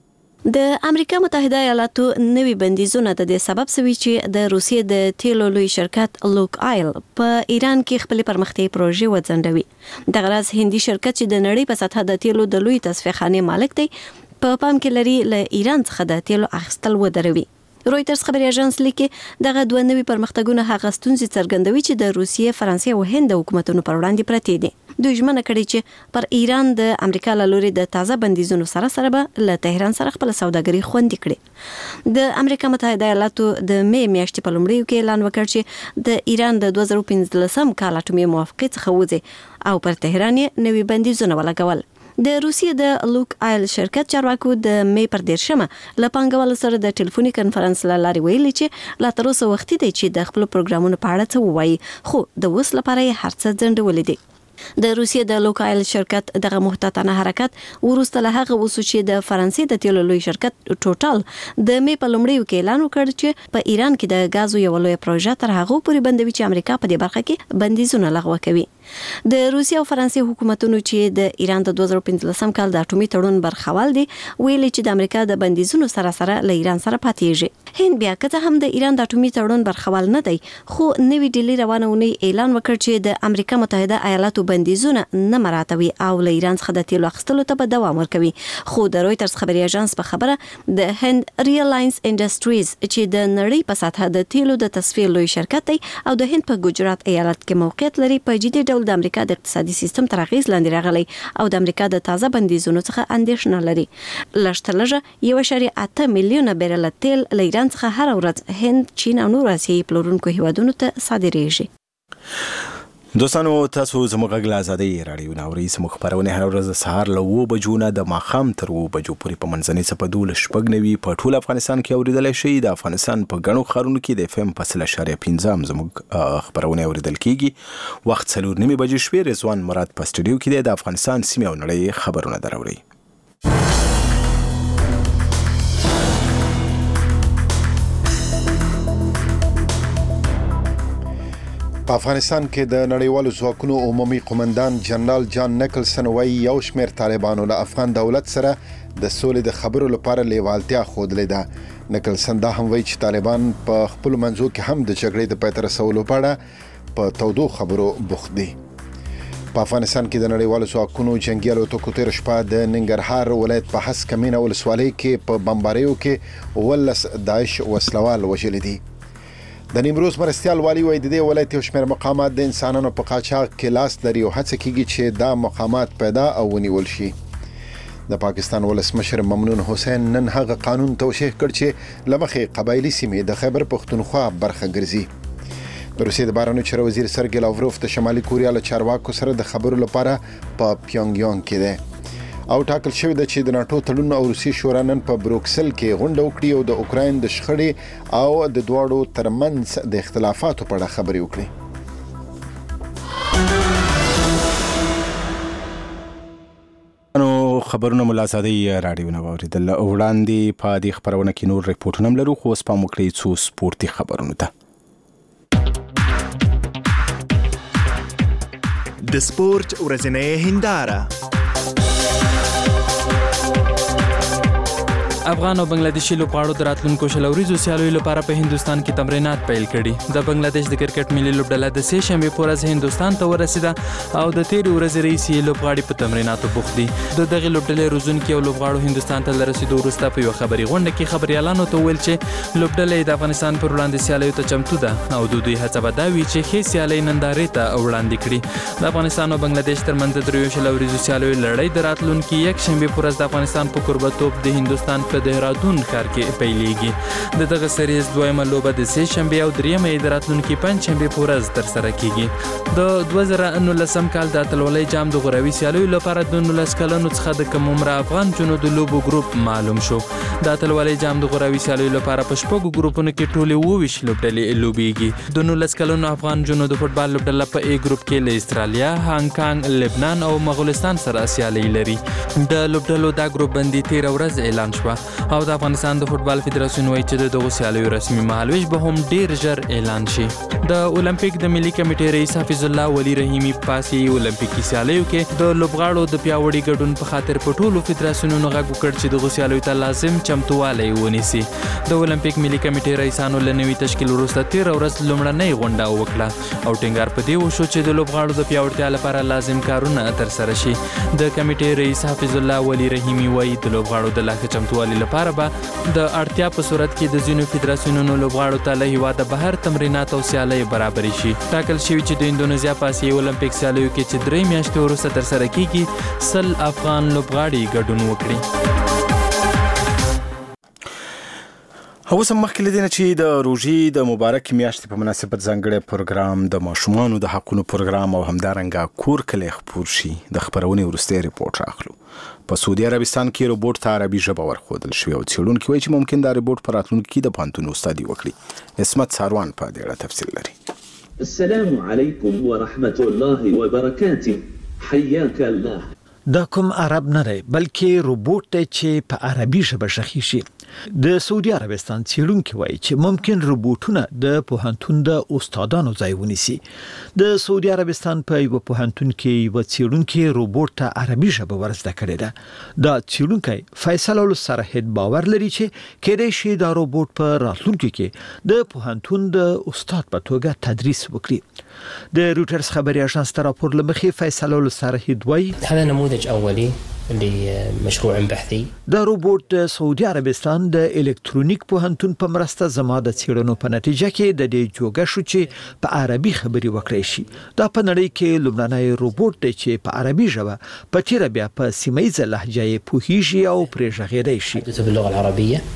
د امریکا متحده ایالاتو نوي بندیزونه د دې سبب سوي چې د روسیې د تیلو لوی شرکت لوک آیل په ایران کې خپل پرمختي پروژې وځنډوي. د غرض هندي شرکت چې د نړۍ په سطح د تیلو د لوی تصفیه خانې مالک دی په پام کې لري له ایران څخه د تیلو اخیستل ودروي. رويټرز خبري اژانس لیکي دغه دوه نوي پرمختګونه هغه ستونزې څرګندوي چې د روسیې، فرانسې او هند حکومتونو پر وړاندې پرتې دي. دوی ژمنه کړې چې پر ایران د امریکا له لوري د تازه بندیزونو سره سره به له تهران سره خپل سوداګري خوندي کړي. د امریکا متحده ایالاتو د مې میاشتې په لومړیو کې اعلان وکړ چې د ایران د دوه زره پنځلسم کال اټومي موافقې څخه وځي او پر تهران یې نوي بندیزونه ولګول. د روسیې د لوک آیل شرکت چارواکو د مې پر دیرشمه له پانګوالو سره د ټلیفوني کنفرانس له لارې ویلي چې لا تر اوسه وختي دی چې د خپل پروګرامونو په اړه څه ووایي، خو د اوس لپاره یې هر څه ځنډولي دي. د روسیې د لوک آیل شرکت دغه محتاطانه حرکت وروسته له هغه وسو چې د فرانسې د تیلو لوی شرکت ټوټال د مې په لومړیو کې اعلان وکړ چې په ایران کې د غازو یو لوی پروژه تر هغه پورې بندوي چې امریکا په دې برخه کې بندیزونه لغوه کوي. د روسیې او فرانسې حکومتونو چې د ایران د دوه زره پنځلسم کال د اټومي تړون برخوال دي ویلي چې د امریکا د بندیزونو سره سره له ایران سره پاتېږي. هند بیا که هم د ایران د اټومي تړون برخوال نه دی، خو نوی ډیلی روانه ونی اعلان وکړ چې د امریکا متحده ایالاتو بندیزونه نه مراتوي او له ایران څخه د تیلو اخیستلو ته به دوام ورکوي. خو د رويټرز خبري اژانس په خبره د هند ریلاینس انډستریز چې د نړۍ په سطح د تیلو د تصفیه لوی شرکت دی او د هند په ګجرات ایالت کې موقعیت لري په جدي ډول د امریکا د اقتصادي سیستم تر اغیز لاندې راغلی او د امریکا د تازه بندیزونو څخه اندېښنه لري. لږ لږه یو اعشاریه اته میلیونه بیرل تیل له ایران څخه هر ورځ هند، چین او نور اسیایي پلورونکو هیوادونو ته صادریږي. دوستانو تاسو زموږ غږ له ازادۍ راډیو نه اورئ. زموږ خپرونې هره ورځ د سهار له اوه بجو نه د ماښام تر اوه بجو پورې په منځنۍ څپه دولس شپږ نوي په ټول افغانستان کې اورېدلی شئ. د افغانستان په ګڼو ښارونو کې د اف ام په سل اشاریه پنځه هم زموږ خپرونې اورېدل کېږي. وخت څلور نیمې بجې شوې. رضوان مراد په سټوډیو کې دی. د افغانستان سیمې او نړۍ خبرونه دراوړئ. په افغانستان کې د نړیوالو ځواکونو عمومي قومندان جنرال جان نیکلسن وایي یو شمېر طالبانو له افغان دولت سره د سولې د خبرو لپاره لیوالتیا ښودلې ده. نیکلسن دا هم وایي چې طالبان په خپلو منځو کې هم د جګړې د پای ته رسولو په اړه په تودو خبرو بوخت دي. په افغانستان کې د نړیوالو ځواکونو جنګي الوتکو تېره شپه د ننګرهار ولایت په هسکمینه ولسوالۍ کې په بمباریو کې اوولس داعش وسلوال وژلي دي. د نیمروز مرستیال والي وایي د دې ولایت یو شمېر مقامات د انسانانو په قاچاق کې لاس لري او هڅه کېږي چې دا مقامات پیدا او ونیول شي. د پاکستان ولسمشر ممنون حسین نن هغه قانون توشیح کړ چې له مخې قبایلي سیمې د خیبر پښتونخوا برخه ګرځي. د روسیې د بهرنیو چارو وزیر سرګی لاوروف د شمالي کوریا له چارواکو سره د خبرو لپاره په پیونګ یانګ کې دی او ټاکل شوی ده چې د ناتو تړون او روسي شورا نن په بروکسل کې غونډه وکړي او د اوکراین د شخړې او د دواړو ترمنځ د اختلافاتو په اړه خبرې وکړي. نو خبرونه مو له ازادۍ راډیو نه واورېدل. وړاندې په دې خپرونه کې نور ریپورټونه هم لرو، خو اوس پام وکړئ څو سپورتي خبرونو ته. د سپورت ورځنۍ هنداره. افغان او بنگلاديشي لوبغاړو د راتلونکو شل ورځو سیالیو لپاره په هندستان کې تمرینات پیل کړي. د بنگلاديش د کرکټ ملي لوبډله د سې شنبې په ورځ هندستان ته ورسېده او د تېرې ورځې رئیس یې لوبغاړي په تمریناتو بوخت دي. د دغې لوبډلې روزونکي او لوبغاړو هندستان ته له رسېدو وروسته په یوه خبري غونډه کې خبریالانو ته وویل چې لوبډله د افغانستان پر وړاندې سیالیو ته چمتو ده او د دوی هڅه به دا وي چې ښې سیالۍ نندارې ته وړاندې کړي. د افغانستان او بنگلاديش ترمنځ د دریو شل ورځو سیالیو لړۍ د راتلونکي یک شنبې په ورځ د افغانستان په کوربهتوب د هندستان په دهرادون ښار کې پیلېږي. د دغه سریز دویمه لوبه د سې شنبې او دریمه یې د راتلونکي پنج شنبې په ورځ ترسره کېږي. د دوه زره نولسم کال د اتلولۍ جام د غوروي سیالیو لپاره د نولس کلنو څخه د کم عمره افغان جنو د لوبو ګروپ معلوم شو. د اتلولۍ جام د غوروي سیالیو لپاره په شپږو ګروپونو کې ټولې اووه ویشت لوبډلې لوبېږي. د نولس کلنو افغان جنو د فوټبال لوبډله په ای ګروپ کې له استرالیا، هانګ کانګ، لبنان او مغولستان سره سیالۍ لري. د لوبډلو دا ګروپ بندي تېره ورځ اعلان شوه او د افغانستان د فوټبال فدراسیون وایي چې د دغو سیالیو رسمي مهالویش به هم ډیر ژر اعلان شي. د اولمپیک د ملي کمیټې رئیس حفیظ الله ولی رحیمي په پاسي اولمپیکي سیالیو کې د لوبغاړو د پیاوړي ګډون په خاطر په ټولو فدراسیونونو غږ وکړ چې دغو سیالیو ته لازم چمتووالی ونیسي. د اولمپیک ملي کمیټې رئیسانو له نوي تشکیل وروسته تېره ورځ لومړنۍ غونډه وکړه او ټینګار په دې وشو چې د لوبغاړو د پیاوړتیا لپاره لازم کارونه ترسره شي. د کمیټې رئیس حفیظ الله ولی رحیمي وایي د لوبغاړو د لا ښه چمتووالي لپاره به د اړتیا په صورت کې د ځینو فدراسیونونو لوبغاړو ته له هیواده بهر تمرینات او سیالۍ برابرې شي. ټاکل شوي چې د اندونیزیا په اسیايي اولمپیک سیالیو کې چې درې میاشتې وروسته ترسره کېږي سل افغان لوبغاړي ګډون وکړي. اوس هم مخکې له دې نه چې د روژې د مبارکې میاشتې په مناسبت ځانګړی پروګرام د ماشومانو د حقونو پروګرام او همدارنګه کور کلی خپور شي د خپرونې وروستی ریپورټ راخلو. په سعودي عربستان کې روبوټ ته عربي ژبه ورښودل شوې او څېړونکي وایي چې ممکن دا روبوټ په راتلونکي کې د پوهنتون استادي وکړي. عصمت ساروان په دې اړه تفصیل لري. السلام علیکم ورحمة الله وبرکاته. حیاک الله. دا کوم عرب نه دی بلکې روبوټ دی چې په عربي ژبه شخي شي. د سعودي عربستان څېړونکي وایي چې ممکن روبوټونه د پوهنتون د استادانو ځای ونیسي. د سعودي عربستان په یو پوهنتون کې یو څېړونکي روبوټ ته عربي ژبه ورزده کړې ده. دا څېړونکی فیصل السرحد باور لري چې کېدای شي دا روبوټ په راتلونکي کې د پوهنتون د استاد په توګه تدریس وکړي. د رويټرز خبري اژانس ته راپور لمخې فیصل السرحد وایي هذا نموذج اولي لمشروع بحثي. دا روبوټ د سعودي عربستان د الکترونیک پوهنتون په مرسته زما د څېړنو په نتیجه کې د دې جوګه شو چې په عربي خبري وکړي شي. دا په نړۍ کې لومړنی روبوټ دی چې په عربي ژبه په تیره بیا په سیمه ییزه لهجه یې پوهیږي او پرې غږیدای شي. باللغه العربيه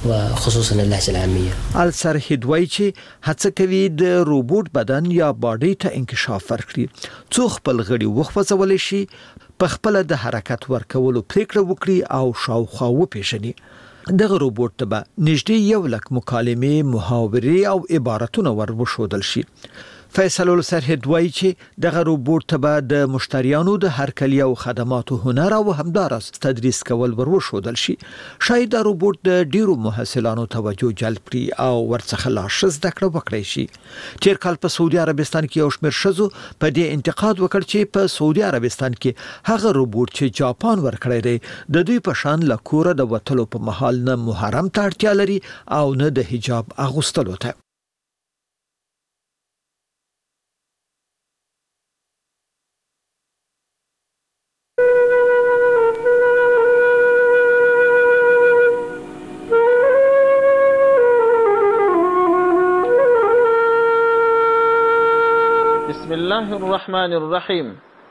وخصوصا اللهجة العامية. السرهید وایي چې هڅه کوي د روبوټ بدن یا باډي ته انکشاف ورکړي څو خپل غړي وخوځولی شي، په خپل د حرکت ورکولو پریکړه وکړي او شاوخوا وپیژني. دغه روبوټ ته به نږدې یو لک مکالمې، محاورې او عبارتونه ور وښودل شي. فیصل السرهید وایي چې دغه روبوټ ته به د مشتریانو د هرکلي او خدماتو هنر او همداراز تدریس کول ور وښودل شي. شاید دا روبوټ د ډیرو محصلانو توجه جلب کړي او ورڅخه لا ښه زده کړه وکړي شي. تیر کال په سعودي عربستان کې یو شمېر ښځو په دې انتقاد وکړ چې په سعودي عربستان کې هغه روبوټ چې جاپان ورکړی دی د دوی په شان له کوره د وتلو په مهال نه محرم ته اړتیا لري او نه د حجاب اغوستلو ته. بسم الله الرحمن الرحیم.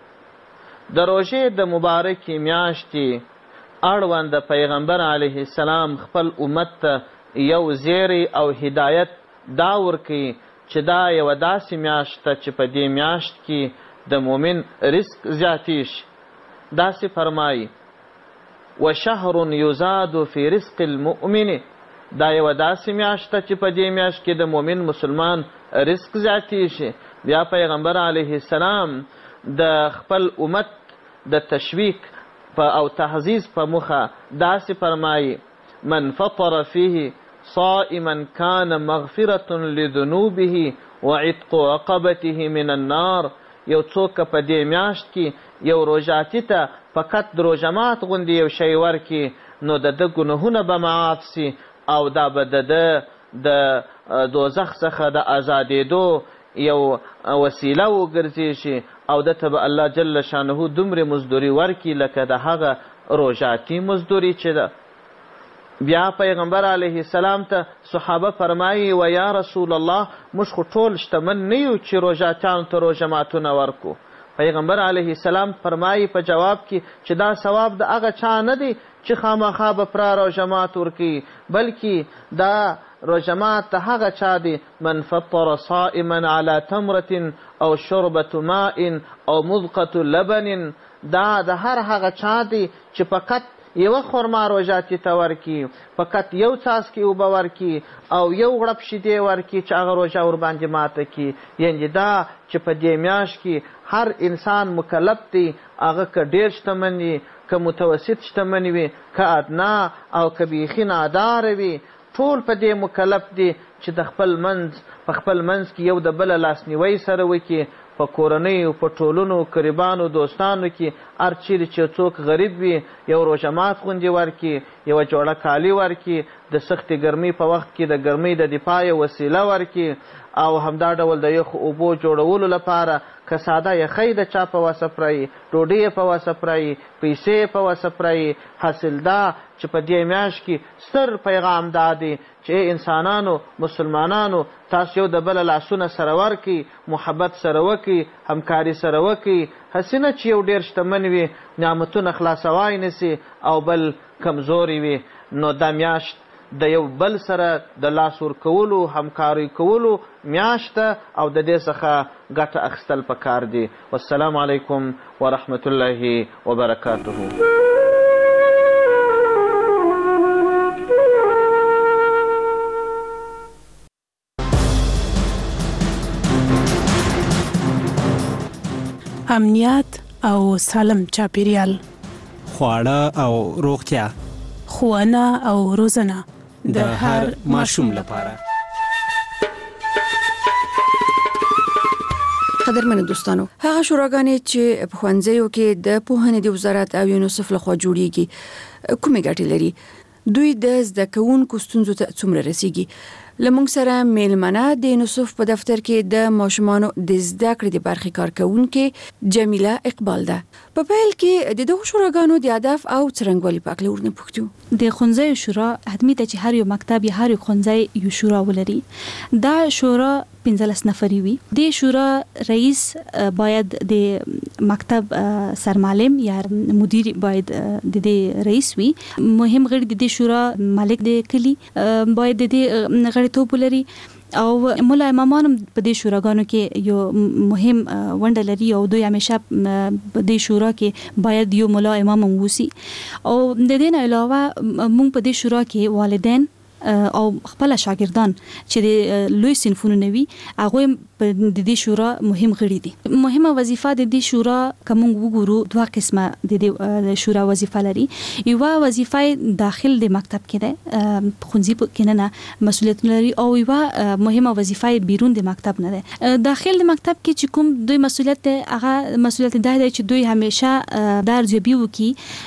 د روژې د مبارکې میاشتې اړوند د پیغمبر علیه السلام خپل امت ته یو زیری او هدایت دا ورکوي چې دا یوه داسې میاشت ده چې په دې میاشت کې د مؤمن رزق زیاتې شي. داسې فرمایي وشهر یزاد فی رزق المؤمن، دا یوه داسې میاشت ده چې په دې میاشت کې د مؤمن مسلمان رزق زیاتې شي. بیا پیغمبر علیه السلام د خپل امت د تشویق او تحزیز په مخه داسې فرمایي من فطر فيه صائما كان مغفرة لذنوبه وعتق رقبته من النار. یو څوک په دې میاشت کې یو روژاتي ته فقط د روژه غوندې یو شی ورکړي نو د ده ګناهونه به معاف سي او دا به د ده د دوزخ څخه د ازادېدو یو وسیله وګرځي شي او دته به الله جل شانه دومره مزدوري ورکړي لکه د هغه روژاتي مزدوري چې ده. بیا پیغمبر علیه السلام ته صحابه فرمایي و یا رسول الله موږ خو ټول شتمن نه یو چې روژاتیانو ته روژه ماتونه ورکو. پیغمبر علیه السلام فرمایي په جواب کې چې دا ثواب د هغه چا نه دی چې خامخا به پرا روژه مات ورکوي، بلکې دا روژه مات د هغه چا دی من فطر صائما على تمرة او شربة ماء او مذقة لبن. دا د هر هغه چا دی چې فقط یوه خرما روژاتي ته ورکړي، فقط یو څاڅکي اوبه ورکړي او یو غړپ شیدې ورکړي چې هغه روژه ورباندې ماته کړي. یعنې دا چې په دې میاشت کې هر انسان مکلف دی، هغه که ډېر شتمن وي، که متوسط شتمن وي، که ادنا او که بیخي ناداره وي، ټول په دې مکلف دي چې د خپل منځ په خپل منځ کې یو د بله لاسنیوی سره وکړي. په کورنیو، په ټولنو، قریبانو، دوستانو کې هر چیرې چې څوک غریب وي یو روژه مات غوندې ورکړي، یوه جوړه کالي ورکړي، د سختې ګرمۍ په وخت کې د ګرمۍ د دفاع یو وسیله ورکړي او همدا ډول د یخو اوبو جوړولو لپاره که ساده یخی د چا په وسه پرایي، ډوډۍ یې په وسه پرایي، پیسې یې په وسه پرایي. حاصل دا چې په دې میاشت کې ستر پیغام دا دی چې انسانانو، مسلمانانو، تاسو یو د بله لاسونه سره ورکړي، محبت سره وکړي، همکاري سره وکړي. هسې نه چې یو ډېر شتمن وي نعمتونه خلاصوای نسي او بل کمزوري وي. نو دا میاشت د یو بل سره د لاس ورکولو، همکاري کولو میاشت ده او د دې څخه ګټه اخیستل پکار دي. والسلام علیکم ورحمة الله وبرکاته. امنیت او سالم چاپیریال، خواړه او روغتیا، ښوونه او روزنه د هر ماشوم لپاره. قدرمنو دوستانو، هغه شوراګانې چې په ښوونځیو کې د پوهنې د وزارت او یونیسف لخوا جوړیږي کومې ګټې لري؟ دوی د زده کوونکو ستونزو ته څومره رسیږي؟ لمونږ سره میلمنه د یونیسف په دفتر کې د ماشومانو د زده کړې د برخې کارکونکې جمیله اقبال ده. په پیل کې د دغو شوراګانو د هدف او څرنګوالي په اړه ورنه پوښتو. د ښوونځیو شورا حتمي ده چې هر یو مکتب یا هر یو ښوونځی یو شورا ولري. دا شورا پنځلس نفري وي. د شورا رئیس باید د مکتب سرمعلم یا مدیر باید د دې رئیس وي. مهم غړي د دې شورا مالک د کلی باید د دې غړیتوب ولري او مولا امامان په دې شوراګانو کې یو مهم ونډه لري او دوی همیشه په دې شورا کې باید یو مولا امام ووسی. او د دې نه علاوه موږ په دې شورا کې والدین او خپل شاګردان چې د لوی صنفونو نوي هغه په د دې شورا مهم غړي دي. مهمه وظیفه د دې شورا کوم وګورو دوه قسمه د دې شورا وظیفه لري. یو وظیفه داخل د مکتب کې ده، خونځي کې نه مسولیت لري، او یو مهمه وظیفه بیرون د مکتب نه ده. داخل د مکتب کې چې کوم دوی مسولیت هغه مسولیت ده چې دوی همیشه د ارزیابي وکي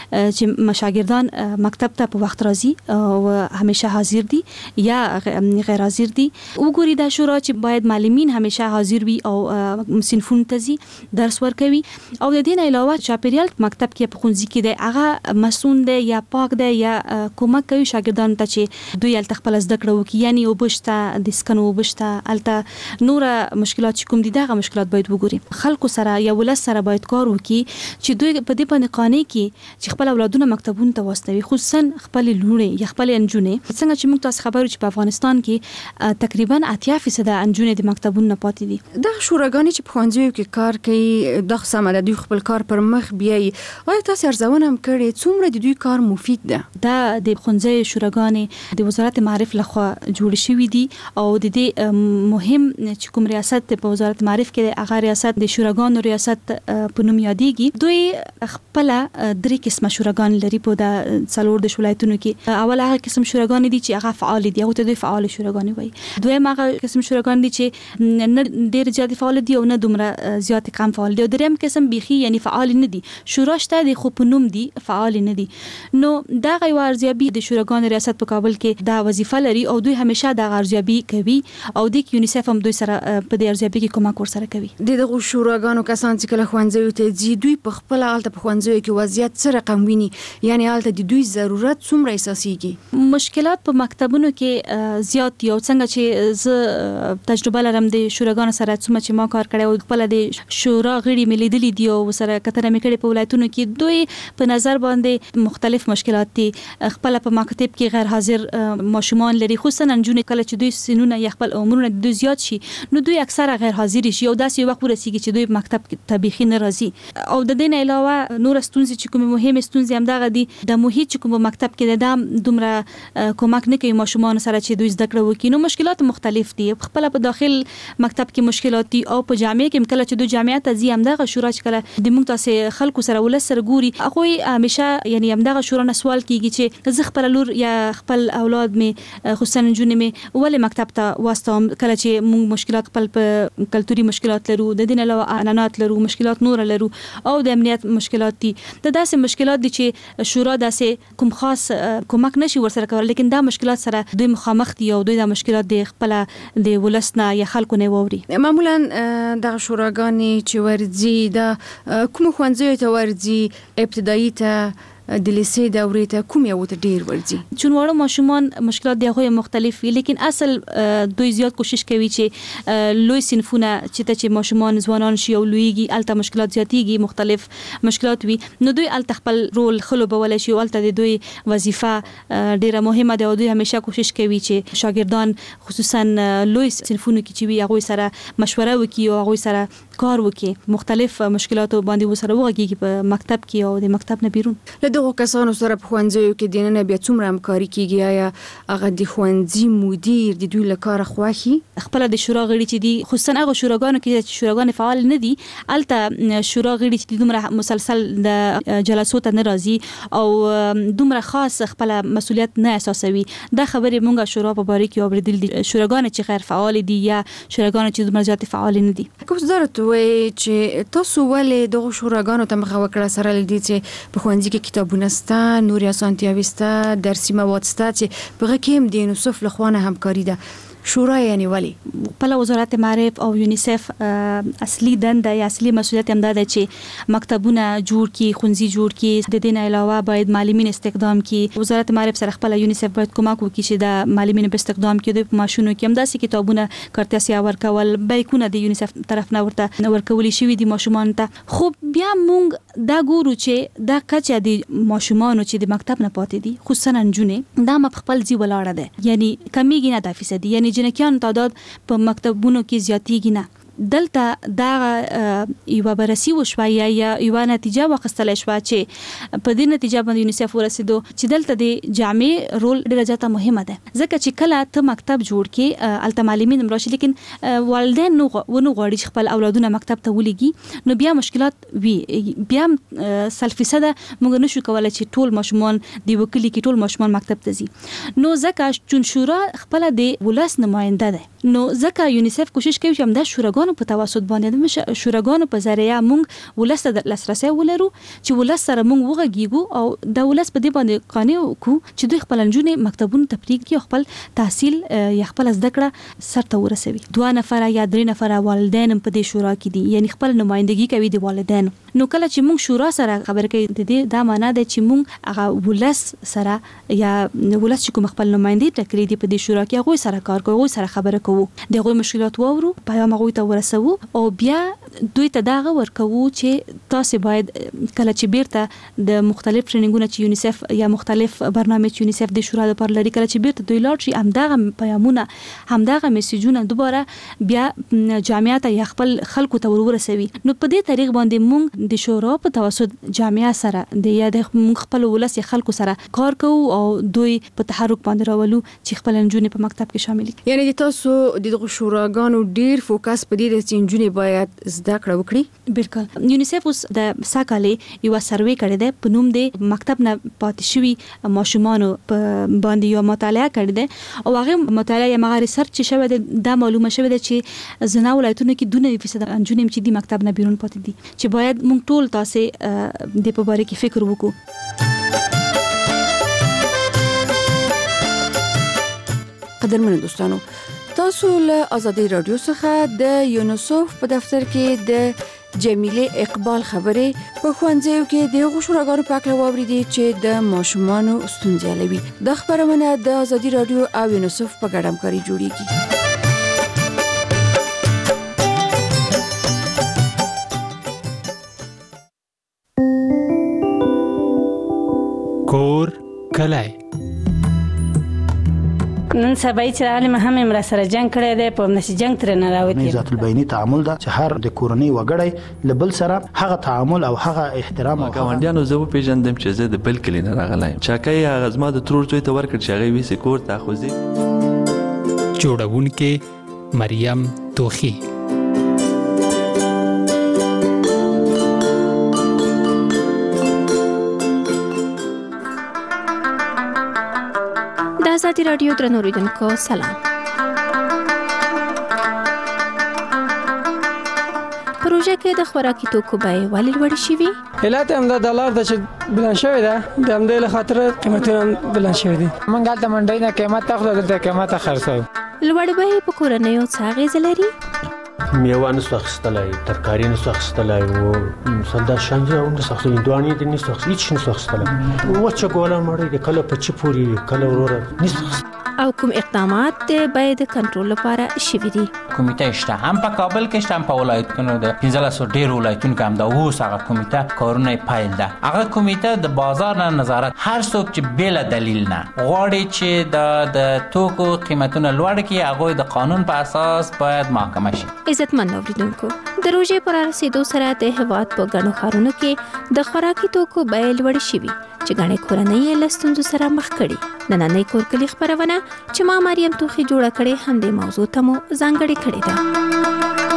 چې مشاګردان مکتب ته په وخت راځي او همیشه حاضر دي یا غیر حاضر دي. وګوري دا شورا چې باید معلمین همیشه حاضر وي او صنفون ته ځي درس ورکوي. او د دې نه علاوه چاپیریال مکتب کې په خونځي کې دی هغه مسون دی یا پاک دی یا کومک کوي شاګردانو ته چې دوی ال خپل زده کړه وکړي، یعنی وبشته د سکنو وبشته الته نور مشکلات چې کوم دي دغه مشکلات باید وګوري. خلکو سره یا ولس سره باید کار وکړي چې دوی په دې باندې قانع کې چې خپل اولادونه مکتبونو ته واستوي، خصوصا خپل لونې یا خپل انجونې. څنګه چې موږ تاسو خبرو چې په افغانستان کې تقریبا اتیا فیصد انجونې د مکتبونو نه پاتې دي. د شوراګانې چې په ښوونځیو کې کار کوي د سمه د دوی خپل کار پر مخ بیایي، آیا تاسو ارزونه هم کړې څومره د دوی کار مفید ده؟ دا د ښوونځیو شوراګانې د وزارت معارف لخوا جوړ شوي دي او د دې مهم چې کوم ریاست په وزارت معارف کې هغه ریاست د شوراګانو ریاست په نوم یادېږي. دوی خپل درې قسمه شوراګان لري په د څلور د ولایتونو کې. اول هغه قسم شوراګان دي چې هغه فعال دي او ته دوی فعال شوراګان وایي. دویم هغه قسم شوراګان دي چې نه ډېر زیات فعال دي او نه دومره زیات کم فعال دي. او دریم قسم بيخي یعنی فعال نه دي، شورا شته دي خو په نوم دي فعال نه دي. نو دا غي ارزیابي د شوراګان ریاست په کابل کې دا وظیفه لري او دوی همیشه د ارزیابي کوي او د یونیسف هم دوی سره په دې ارزیابي کې کومک ورسره کوي. د دغه شوراګانو کسان چې کله ښوونځیو ته ځي دوی په خپل حالت په ښوونځیو کې وضعیت سره رقم ویني، یعنی حالت د دوی ضرورت څومره احساسيږي. مشکلات په مکتبونو کې زیات یو څنګه چې ز تجربه لرم د شوراګانو سره څومره چې ما کار کړی او خپل د شورا غړي ملي دلی دی او سره کتره مې کړې په ولایتونو کې دوی په نظر باندې مختلف مشکلات دي. خپل په مکتب کې غیر حاضر ماشومان لري، خصوصا انجونې کله چې دوی سنونه یا خپل عمرونه د دوی زیات شي نو دوی اکثره غیر حاضر شي او داسې یو وخت ورسیږي چې دوی مکتب کې طبيخي نه راځي. او د دې نه علاوه نور ستونزې چې کومه مهمه ستونزې هم دغه دي د محیط چې کوم مکتب کې د دومره کومک نه کوي ماشومان سره چې دوی زده کړه وکړي. نو مشکلات مختلف دي. خپل په داخل مکتب کې مشکلات دي او په جامعه کې کله چې دوی جامعه ته ځي هم دغه شورا چې کله د موږ تاسو خلکو سره ولس سره ګوري هغه همیشه یعنی هم دغه شورا نه سوال کیږي چې زه خپل لور یا خپل اولاد می خصوصا جنونه می ولې مکتب ته واستوم کله چې موږ مشکلات خپل په کلتوري مشکلات لرو، د دین علاوه اعلانات لرو، مشکلات نور لرو او د امنیت مشکلات دي. د داسې مشکلات دي چې شورا داسې کوم خاص کومک نشي ورسره کول، لیکن دا مشکلات سره دوی مخامخ دي او دوی دا مشکلات د خپل د ولسنا یا خلکو نه ووري. معمولا د شوراګانې چې ورځي د کوم ښوونځیو ته ورځي ابتدایي ته د لیسې دورې ته کوم یو ته ډیر ورځي؟ چون وړو ماشومان مشکلات دی هغه مختلف وي، لیکن اصل دوی زیات کوشش کوي چې لوی صنفونه چې ته چې ماشومان ځوانان شي او لویږي الته مشکلات زیاتېږي، مختلف مشکلات وي نو دوی الته خپل رول خلوبول شي او الته د دوی وظیفه ډیره مهمه ده او دوی همیشه کوشش کوي چې شاګردان خصوصا لوی صنفونه کې چې وي هغه سره مشوره وکړي او هغه سره کار وکړي، مختلف مشکلات باندې وسره وغږیږي په مکتب کې او د مکتب نه بیرون. دغه کسانو سره په ښوونځیو کې د نن بیا څومره همکاري کیږي؟ آیا هغه د ښوونځي مدیر د دوی لپاره خوښي خپل د شورا غړي چې دي خصوصا هغه شوراګانو کې چې شوراګان فعال نه دي الته شورا غړي چې دومره مسلسل د جلسو ته ناراضي او دومره خاص خپل مسولیت نه احساسوي. دا خبره مونږه شورا په باره کې اوریدل دي شوراګان چې غیر فعال دي یا شوراګان چې دومره زیات فعال نه دي. کوم ضرورت وي چې تاسو ولې دغه شوراګانو ته مخه وکړه سره لدی چې په ښوونځي کې کتابونه ستا، نوري اسانتیاوي ستا، درسي مواد ستا چې په کې هم د یونیسف له خوا نه همکاري ده؟ شورا یعنی ولی په وزارت معارف او یونیسف اصلي دنده یا اصلي مسولیت هم ده چې مکتبونه جوړ کی خونځي جوړ کی د دې نه علاوه باید معلمین استخدام کی وزارت معارف سره خپل یونیسف باید کومک وکړي چې د معلمین په استخدام کې د ماشونو کې هم داسې کتابونه کارتاسیا ورکول بیکونه د یونیسف طرف نه ورته ورکول شي دي ماشومان ته خو بیا مونږ دا ګورو چې دا کچه د ماشومان چې د مکتب نه پاتې دي خصوصا نجونې دا په خپل ځای ولاړه ده یعنی کمیږي نه د فیصدي یعنی جنکیان تعداد په مکتبونو کې زیاتیږي نه دلته دا یو بررسي وشوه یا یو نتیجه واخیستل شوه چې په دې نتیجه باندې یونیسف ورسېدو چې دلته د جامع رول ډېر زیاته مهمه ده ځکه چې کله ته مکتب جوړ کې الته معلمین هم راشي لیکن والدین نو ونه غواړي چې خپل اولادونه مکتب ته ولېږي نو بیا مشکلات وي بیا سل فیصده موږ نشو کولای چې ټول ماشومان د وکیل کې ټول ماشومان مکتب ته ځي نو ځکه چې شورا خپل د ولس نماینده ده نو ځکه یونیسف کوشش کوي چې همدا شوراګان په توسط باندې د شوراګانو په ذریعہ موږ ولس ته لاسرسي ولرو چې ولس سره موږ وغږیږو او د ولس په دې باندې قانع وکړو چې دوی خپل نجونې مکتبونو ته پریږدي او خپل تحصیل یا خپل زده کړه سرته ورسوي دوه نفر یا درې نفر والدین په دې شورا کې دي یعنی خپل نمائندګي کوي د والدین نو کله چې موږ شورا سره خبرې کوي د دې دا معنی ده چې موږ هغه ولس سره یا ولس چې کوم خپل نمائندګي ټاکلي دي په دې شورا کې هغه سره کار کوي سره خبره کوو دغه مشکلات وورو پیغام هغه ته ورسوو او بیا دوی ته دا ورکوو چې تاسو باید کله چې بیرته د مختلف ټریننګونو چې یونیسف یا مختلف برنامه چې یونیسف د شورا لپاره لري کله چې بیرته دوی لاړ شي همدغه پیغامونه همدغه میسیجونه دوباره بیا جامعیت یا خپل خلکو ته ورسوي نو په دې طریق باندې موږ د شورا په توسط جامعه سره د یا د خپل ولس خلکو سره کار کوو او دوی په تحرک باندې راولو چې خپل نجونې په مکتب کې شامل کړي یعنی تاسو دغه شوراګانو ډیر فوکس په دې د چینجونې باید زده کړه وکړي بالکل یونیسف اوس د ساکالې یو سروې کړی دی په نوم د مکتب نه پاتې شوي ماشومانو په باندې یو مطالعه کړی دی او هغه مطالعه یا مغه ریسرچ شوی دی دا معلومه شوی دی چې زنا ولایتونو کې دونه فیصد انجونې چې د مکتب نه بیرون پاتې دي چې باید موږ ټول تاسو د په باره کې فکر وکړو قدرمن دوستانو تاسو له آزادی رادیو څخه د یونیسف په دفتر کې د جمیله اقبال خبرې په خوانځیو کې د غوښراګانو په اړه واوریدي چې د ماشومانو ستونزې لوي د خبرونه د آزادی رادیو او یونیسف په ګډه همکاري جوړیږي کور کلای نن سبا چې عالم هم امر سره جنگ کړی دی په نشي جنگ تر نه راوتی ذات البینی تعامل دا چې هر د کورنۍ وګړی لبل سره هغه تعامل او هغه احترام او ګاونډیانو زه په پیژندم چې زه د بل کلی نه راغلایم چاکای هغه زما د ترور زوی ته ورکړ چې هغه ویسې کور ته خوځي جوړونکې مریم توخی آزادی رادیو درنو اوریدونکو سلام پروژه کې د خوراکي توکو بیې ولې لوړې شوي علت هم د ډالر د بلند شوی ده د همدې له خاطر قیمتونه بلند شوي دي موږ هلته منډۍ نه قیمت اخلو دلته قیمت خرڅوو لوړې بیې په کورنیو څه اغېزه لري میوه نسو اخیستلی ترکاري نسو اخیستلی و مثلا شنجه هم نسو اخیستلی هندوانې دې نسو اخیستلی هیڅ نسو اخیستلی وچه ګوله مړۍ د کله په چی پورې کله وروره نسو اخیستلی او کوم اقدامات د بیې د کنټرول لپاره شوي دي کمیټه شته هم په کابل کې شته هم په ولایتونو د پنځلس سوه ډېرو ولایتونو کې هم ده اوس هغه کمیټه کارونه یې پیل ده هغه کمیټه د بازار نه نظارت هر څوک چې بېله دلیل نه غواړي چې د د توکو قیمتونه لوړ کړي هغوی د قانون په اساس باید محاکمه شي عزتمن اورېدونکو د روژې پر رسېدو سره د هېواد په ګڼو ښارونو کې د خوراکي توکو بیې لوړې شوي چې ګڼې کورنۍ یې له ستونزو سره مخ کړي نننۍ کورکلي خپرونه چې ما مریم توخی جوړه کړې همدې موضوع ته مو ځانګړې کړې ده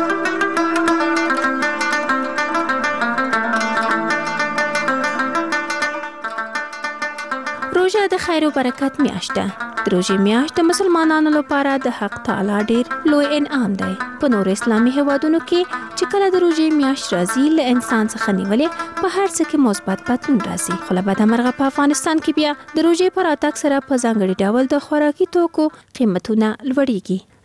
روژه د خیر او برکت میاشت ده د روژې میاشت د مسلمانانو لپاره د حق تعالی ډېر لوی انعام دی په نور اسلامي هیوادونو کې چې کله د روژې میاشت راځي له انسان څخه نیولې په هر څه کې مثبت بدلون راځي خو له بدمرغه په افغانستان کې بیا د روژې په راتګ سره په ځانګړي ډول د خوراکي توکو قیمتونه لوړېږي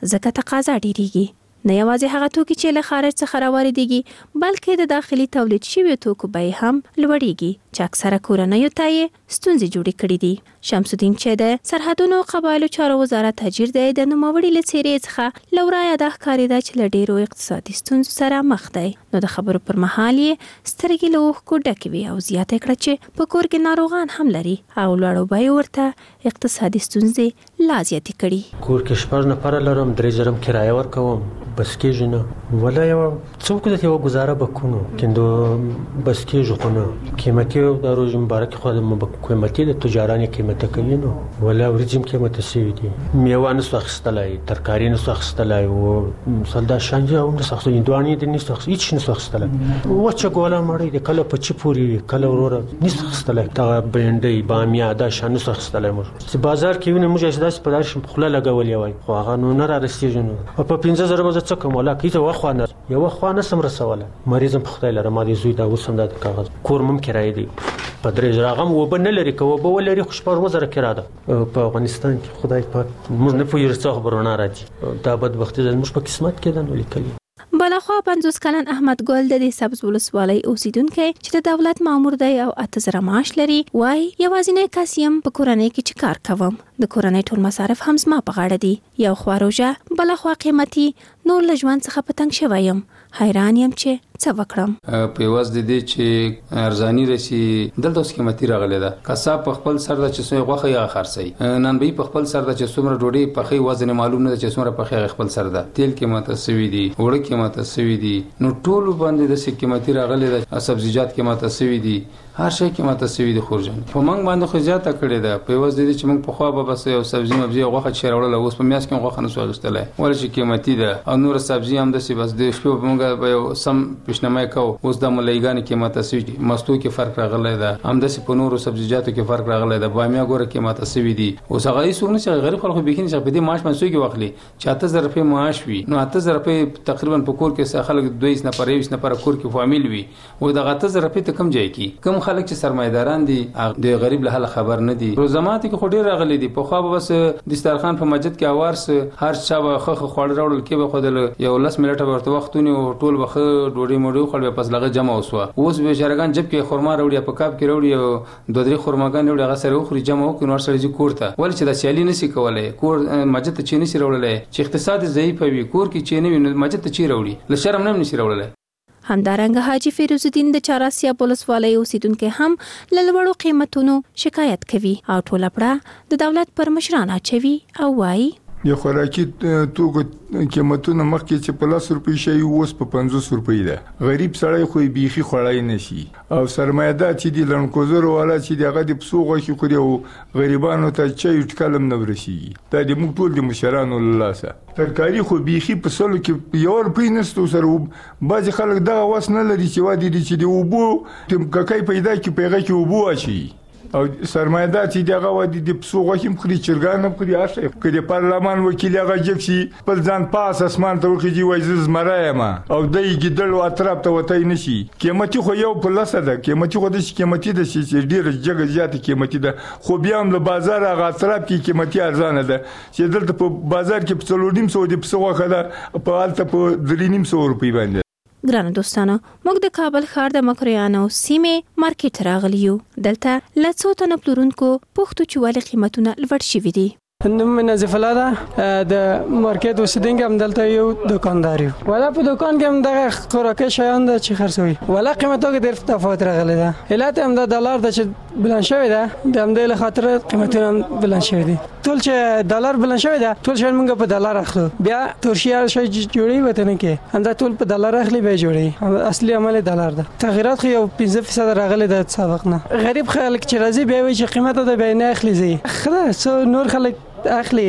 ځکه تقاضا ډیریږي. نه یوازې هغه توکي چې له خارج څخه راواردېږي بلکې د داخلي تولید شویو توکو بیې هم لوړېږي چې اکثره کورنیو ته یې ستونزې جوړې کړې دي. شمس الدین چې د سرحدونو قبایلو چارو وزارت تاجر دی د نوموړي له څېرې څخه له ورایه دا ښکارېده چې له ډېرو اقتصادي ستونزو سره مخ دی. نو د خبرو پر مهال یې سترګې له اوښکو ډکې وې او زیاته کړه چې په کور کې ناروغان هم لري او لوړو بیو ورته اقتصادي ستونزې لا زیاتې کړي. کور کې شپږ نفره لرم، درې زره کرایه ورکوم، بس کېږي نه. ولا یو څوک د یو گزاره بکنو کندو بس کېږي خو نه. قیمتي د روز مبارک خو د قیمتي د تجاران قیمت کوي نو ولا ورځم قیمت سوي دي. میوه نه سخستلای، ترکاری نه سخستلای او سلدا شانجه او نه سخت دوانی د نه سخت هیڅ نه سخستلای. وچه ګولا مړی د کله په چی پوری کله ورور نه سخستلای. دا برندې بامیه دا شان سخستلای مو. چې بازار کې ونه موږ اساس په داش خپل لګولې وای خو هغه نو نه را رسیږي نو. په پنځه زره به څه کوم ولا کیته واخوانه یو واخوانه سم رسوله. مریضم په خدای لره ما دي زوی دا وسم د کاغذ کور مم کرای دی په درې زره غم و بنه لري کو به ولري خو شپږ وزره کرا ده په افغانستان کې. خدای پاک موږ نه پوهیږو څه خبرونه راځي. دا بدبختي زموږ په قسمت کې ده نو لیکلي. بلخوا پنځوس کلن احمد ګل د دې سبز ولسوالۍ اوسیدونکی چې د دولت مامور دی او اته زره معاش لري وای یوازینی کس یم په کورنۍ کې چې کار کوم. د کورنۍ ټول مصارف هم زما په غاړه دي. یو خوا روژه بلخوا قیمتي نور له ژوند څخه په تنګ شوی یم. حیران یم چې څه وکړم. په یواز د دې چې ارزانی رسی دلته اوس قیمتي راغلی ده. قصاب په خپل سر د چې څومره غوښه یا خرڅي نن به په خپل سر د چې څومره ډوډۍ په خې وزن معلوم نه چې څومره په خې خپل سر ده. تیل قیمت سوي دي، وړه قیمت سوي دي، نو ټول باندې د سې قیمتي راغلی ده. سبزیجات قیمت سوي دي، هر شی قیمت سوي دي. خورجان په منګ باندې خو زیاته کړې ده. په یواز د دې چې موږ په خوا به بس یو سبزی مبزی غوښه چې راوړل اوس په میاس کې غوښه نه سو اغستلای ولې چې قیمتي ده او نور سبزی هم د سی بس د شپې په موږ به یو سم پښنمای کو. اوس د ملایګان قیمت سوي دي، مستو کې فرق راغلی ده، هم د سی په نورو سبزیجاتو کې فرق راغلی ده. بامیه ګوره قیمت سوي دي. اوس هغه یې سونه چې غریب خلکو به کې چې په دې معاش منسوي کې واخلي چې اته زره روپۍ معاش وي نو اته زره روپۍ تقریبا په کور کې خلک دوه نه پرې وښنه پر کور کې فامیل وي او د اته زره روپۍ ته کم ځای کې کم خلک چې سرمایداران دي د غریب له حال خبر نه دي. روزمات کې خو ډیر راغلي دي. په خو به بس دسترخوان په مسجد کې اوارس هر چا به خخ خوړ راوړل کې به خو د یو لس منټه ورته وختونه او ټول به ډوډۍ موډۍ خو به پس لغه جمع وسوه. اوس به شرګان جب کې خرما راوړي په کاپ کې راوړي او دوه درې خرماګان راوړي هغه سره خوري جمع وکړي نو سره ځي کور ته ولې چې د سیالي نسی کولای کور مسجد ته چینی سره راوړل چې اقتصاد ضعیف وي کور کې چینی وي مسجد ته چی راوړي ل شرم نه نسی راوړل. همدارنګه حاجی فیروز الدین د چاراسیا ولسوالۍ اوسیدونکو هم له لوړو قیمتونو شکایت کوي او ټوله پړه د دولت پر مشرانه چوي او وایي د خوراکي توکو قیمتونه مخکې چې په لاس روپۍ شي اوس په پنځوس روپۍ ده. غریب سړی خو بیخي خوړای نشي او سرمایدار چې دی لنکوزر والا چې دغه د پسو غوښي خوري او غریبانو ته چای ټکلم نه ورسیږي. دا د موږ ټول د مشرانو لاسه. ترکاری خو بیخي په سلو کې یو روپۍ نشته سره بعضې خلک دغه وس نه لري چې وادي دي چې د اوبو ککای پیدا کړي په هغه کې اوبه واچوي او سرمایدار چې دغه وادي د پسو غوښې هم خوري چرګان هم خوري هر شی. که د پارلمان وکیل هغه جګ شي خپل ځان پاس اسمان ته وخیږي وایي زه زمری یم او دی ګیدړ اطراف ته وتی نه شي. قیمتي خو یو په لسه ده. قیمتي خو داسې قیمتي ده چې ډېره جګه زیاته قیمتي ده خو بیا هم له بازار هغه اطراف کې قیمتي ارزانه ده چې دلته په بازار کې په څلور نیم سوه د پسه غوښه ده په هلته په درې نیم سوه روپۍ باندې. ګرانو دوستانو موږ د کابل ښار د مکریانو سیمې مارکیټ راغلی یو. دلته له څو تنه پلورونکو پوښتو چې ولې قیمتونه لوړ شوي دي. نوم مې نظیف الله ده د مارکیټ اوسیدونکی هم دلته یو دکاندار یو. ولا په دکان کې هم دغه خوراکي شیان ده چې خرڅوي ولا قیمتو کې ډېر تفاوت راغلی ده. علت هم د ډالر ده چې بلند شوی ده د همدې له خاطر قیمتونه هم بلند شوي دي. ټول چې ډالر بلند شوی ده ټول شیان موږ په ډالر اخلو بیا ترشي هر شی جوړوي وطن کې همدا ټول په ډالر اخلي بیا جوړوي. اصلي عمل ډالر ده. تغیرات خو یو پنځه فیصد راغلی ده سابق نه. غریب خلک چې راځي بیا وایي چې قیمت ده بیا نه اخلي زی خدا سو نور خلک اخلي.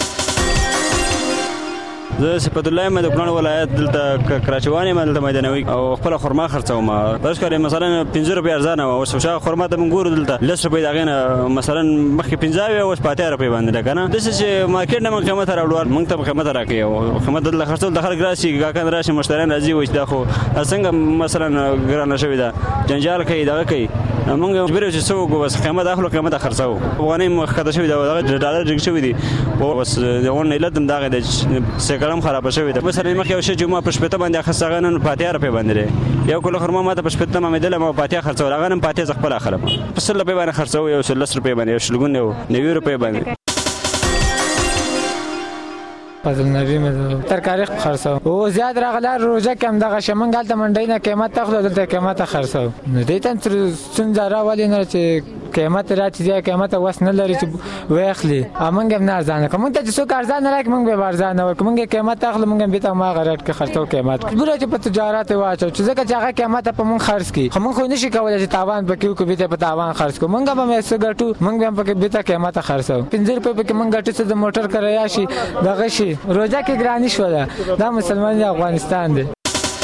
زه صفت الله یم د کونړ ولایت دلته کراچوان یم دلته میدانوي او خپل خرما خرڅوم. فرض کړئ مثلا پنځه روپۍ ارزانه وه اوس شا خرما ته موږ ګورو دلته لس روپۍ د هغې نه مثلا مخکې پنځه وې اوس په اتیا روپۍ باندې ده که نه. داسې چې مارکېټ نه موږ قیمت راوړو موږ ته قیمت راکوي او قیمت دلته خرڅول د خلک راشي ګاهکان راشي مشتریان راځي وایي چې دا خو څنګه مثلا ګرانه شوې ده جنجال کوي دغه کوي موږ مجبور یو چې څه وکړو بس قیمت اخلو قیمت خرڅو افغانۍ مخکته شوې ده دغه ډالر جګ شوي دي بس دغه علت هم دغه د سیکړم خراب شوی ده مثلا مخ یو شی چې ما په شپته باندې اخستغه نن پاتیا روپې باندې یو کله خرما ما ته په شپته ما مدله ما پاتیا خرڅو هغه نن پاتیا خپل اخرم په سل روپې باندې خرڅو یو سل روپې باندې یو شلګون یو نوي روپې باندې فضل نبی مې ترکاری خرڅو او زیات راغله روزه کم دغه شمنګال ته منډای نه قیمت تخلو دلته قیمت خرڅو نو دې تم تر څنګه راولې نه چې قیمت راځي چې قیمت واس نه لري چې واخلي امنګ نه ارزانه کوم ته چې څو ارزان نه راک مونږ به ارزانه ورکوم مونږ قیمت تخلو مونږ به ته ما غرات کې خرڅو قیمت ګوره چې په تجارت واچو چې ځکه چې هغه قیمت په مونږ خرڅ کی خو مونږ خو نشي کولای چې تاوان پکې کو به ته په تاوان خرڅ کو مونږ به مې څه ګټو مونږ به پکې به ته قیمت خرڅو پنځه روپے پکې مونږ ګټو چې د موټر کرایه شي دغه شي روزه کې ګرانی شو دا مسلمان افغانستان دی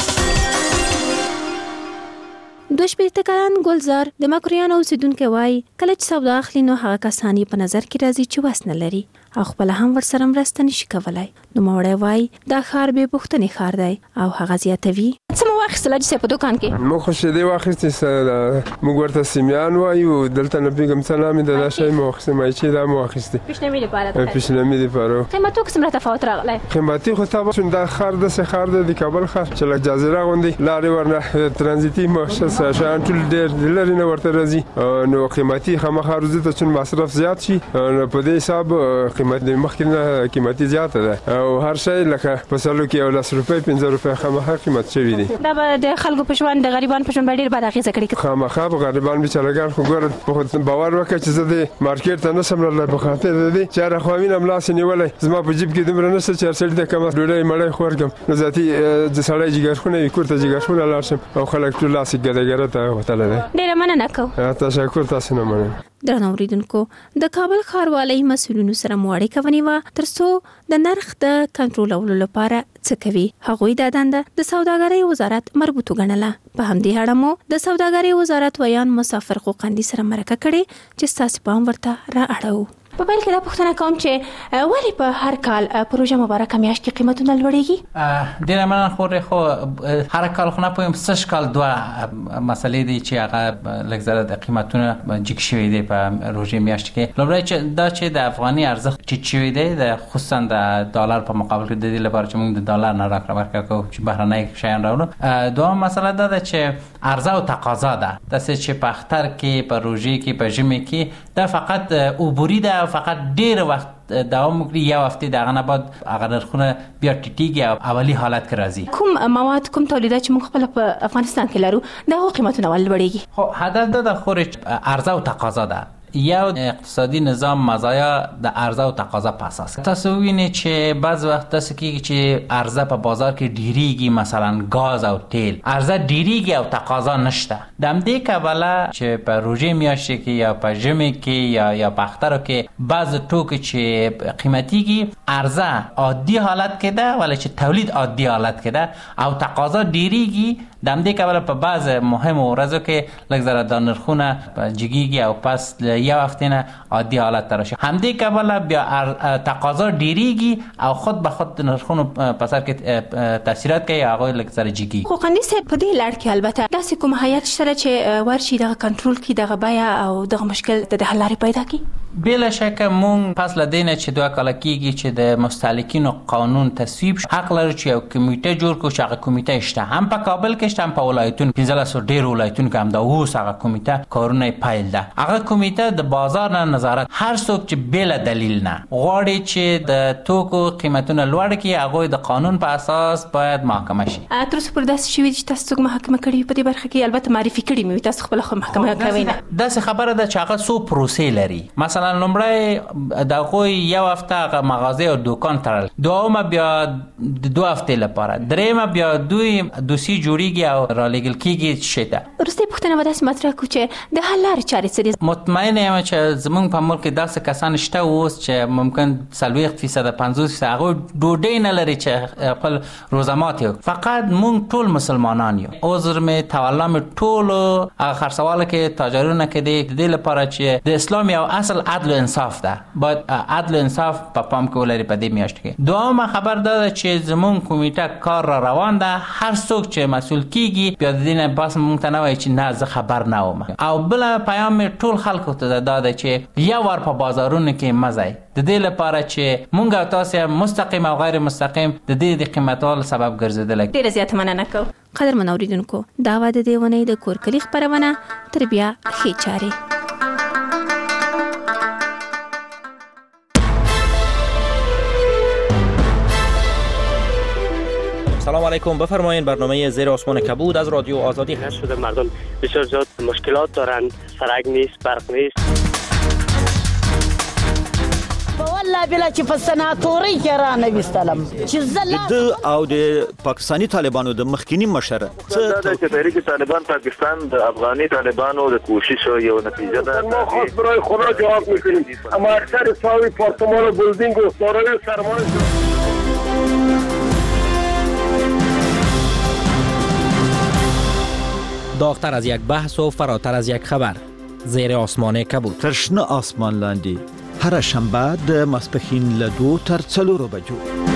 دوش بیرته کلان ګلزار د مکریان اوسیدونکو وای کله چې سودا اخلي نو هغه کسانی په نظر کې راځي چې وس نه لري او خپل هم ورسره مرسته نشي کولای نو موړی وای دا خار به پښتني خار دی او هغه زیاتوي څه مو واخیستل چې په دوکان کې مو خو شه دی واخیستل موږ ورته سیمیان وایو دلته نه پیګم سلام د لاشي مو خصمای چې دا مو واخیستل پښنمی لپاره پښنمی لپاره قیمتو کوم تفاوت راغلی قیمتي خو تاسو څنګه دا خار د سه خار د کابل خار چې لږ جزیره غوندي لارې ورنه ترانزیتي مؤسسه شان ټول ډېر لري نه ورته راځي نو قیمتي خامخا روزه ته چون مصرف زیات شي نو په دې حساب قیمت د مخکنه قیمتي زیاته ده او هر شی لکه په سلو کې یو لاس روپۍ پنځه روپۍ خامخا قیمت شوی دی دا به د خلکو په ژوند د غریبان په ژوند باندې ډېر بد اغېزه کړې خامخا په غریبان بیچارهګان خو ګوره باور وکړه چې زه د مارکیټ ته نشم راتلی په خاطر د دې چې هره خوا وینم لاس نیولی زما په جیب کې دومره نشته چې هر سړي ته کمه ډوډۍ مړۍ خور کړم نو ذاتي د سړی جګرخونه وي کور ته جګرخونه لاړ شم او خلک ټول لاس یې ګډهګره ته وتلی دی ډېره مننه کوم تشکر تاسو نه مننه درنو اوریدونکو د کابل ښاروالۍ مسؤلینو سره مو اړیکه ونیوه تر څو د نرخ د کنټرولولو لپاره څه کوي هغوی دا دنده د سوداګرۍ وزارت مربوط وګڼله په همدې اړه مو د سوداګرۍ وزارت ویان مسافر خوقندي سره مرکه کړې چې ستاسو پام ورته را اړوو په بل کې دا پوښتنه کوم چې ولې په هر کال پروژه مبارکه میاشت کې قیمتونه لوړېږي ډېره مننه خورې خو هر کال خو نه پوهیم سږ کال دوه مسلې دي چې هغه لږ زره د قیمتونه جګ شوي دي په روژې میاشت کې لومړی چې دا چې د افغاني ارزښت ټیټ شوی دی د خصوصا د ډالر په مقابل کې د دې لپاره چې موږ د ډالر نه راکړه ورکړه کوو چې بهرنۍ شیان راوړو دوهم مسله دا ده چې عرضه او تقاضا ده داسې چې په اختر کې په روژې کې په ژمي کې دا فقط عبوري ده فقط ډیر وخت دوام وکړي یو هفته دغه نه بعد هغه نرخونه بیا ټیټیږي او اولی حالت کې راځي کوم مواد کوم تولیدات چې موږ خپل په افغانستان کې لرو دغه قیمتونه ولې لوړېږي خو هدف دا د خورې عرضه او تقاضا ده یو اقتصادي نظام مزایا د عرضه او تقاضا په اساس تاسو وینئ چې بعض وخت تاسو کې چې عرضه په بازار کې ډیریږي مثلا غاز او تیل عرضه ډیریږي او تقاضا نشته د همدې کبله چې په روژې میاشت کې یا په ژمي کې یا یا په اختر کې بعض ټوکي چې قیمتيږي عرضه عادي حالت کې ده ولی چې تولید عادي حالت کې ده او تقاضا ډیریږي د همدې کبله په بعض مهمو ورځو کې لږ زره د نرخونه جګیږي او پس یو هفته نه عادي حالت ته راشي همدې کبله بیا تقاضا ډیریږي او خود به خود نرخونو په سر کې تاثیرات کوي هغه لږ زره جګیږي خو قندي صاحب په دې لړ کې البته داسې کوم هیئت شته چې ورشي دغه کنټرول کړي دغه بیه او دغه مشکل د حل لارې پیدا کړي بلا شک مونږ پس له دې نه چې دوه کاله کېږي چې د مستهلکینو قانون تصویب شو حق لرو چې یو کمیټه جوړ کړو چې هغه کمیټه شته هم په کابل کې شته هم په ولایتونو پنځلس ډېر ولایتونو کې هم دا اوس هغه کمیټه کارونه پیل ده هغه کمیټه د بازار نه نظارت هر څوک چې بلا دلیل نه غواړي چې د توکو قیمتونه لوړ کړي هغه د قانون په اساس باید محاکمه شي تر څو پر داسې شوي چې تاسو څوک محاکمه کړي په دې برخه کې البته معرفي کړي مې تاسو خپل محاکمه کوي نه داسې خبره ده چې هغه څو پروسې لري مثلا لومړی د هغوی یو هفته هغه مغازه او دوکان تړل دومه بیا د دوه هفتې لپاره درېیمه بیا دوی دوسي جوړیږي او رالیږل کېږي شي ته وروستۍ پوښتنه به داسې مطرح کړو چې د حل لارې چارې څه دي مطمئن یم چې زموږ په ملک کې داسې کسان شته اوس چې ممکن څلوېښت فیصد پنځوس فیصد هغوی ډوډۍ نه لري چې خپل روزه ماتې وکړي فقط موږ ټول مسلمانان یو عذر مې توله مې ټولو هغه خرڅواله کې تاجرونه کې دی د دې لپاره چې د اسلام یو اصل عدل و انصاف ده. باید عدل و انصاف په پا پام کې ولري په دې میاشت کې. دومره خبر ده چې زمون کمیټه کار را روان ده، هر څوک چې مسئول کیږي بیا د دې نه بس مونږ ته نه وایي چې نه زه خبر نه وم. او بل پیام ټول خلکو ته دا ده چې یو ور په بازارونو کې مزه د دې لپاره چې مونږ او تاسو مستقیم او غیر مستقیم د دې د قیمتونو سبب ګرځیدل. ډیره زیات مننه کوم. قدر منوریدونکو دا و د دیونه د کور کلی خبرونه تر بیا ښې چارې. سلام علیکم، بفرمایید. برنامه زیر آسمان کبود از رادیو آزادی هست. شده مردم بسیار زیاد مشکلات دارند، سرک نیست، برق نیست. والله بلا چې په سناتوري کې را نه وستلم چې زلا د او د پاکستانی طالبانو د مخکینی مشر څه د تحریک طالبان پاکستان د افغاني طالبانو د کوشش یو نتیجه ده. ما خاص برای خدا جواب میکنیم، اما اکثر ساوی پارتمان و بلدینگ و سارای سرمان داغتر از یک بحث و فراتر از یک خبر. زیر آسمان کبود. ترشنه آسمان لاندی هر شنبه د ماسپښین له دوه تر څلورو بجو.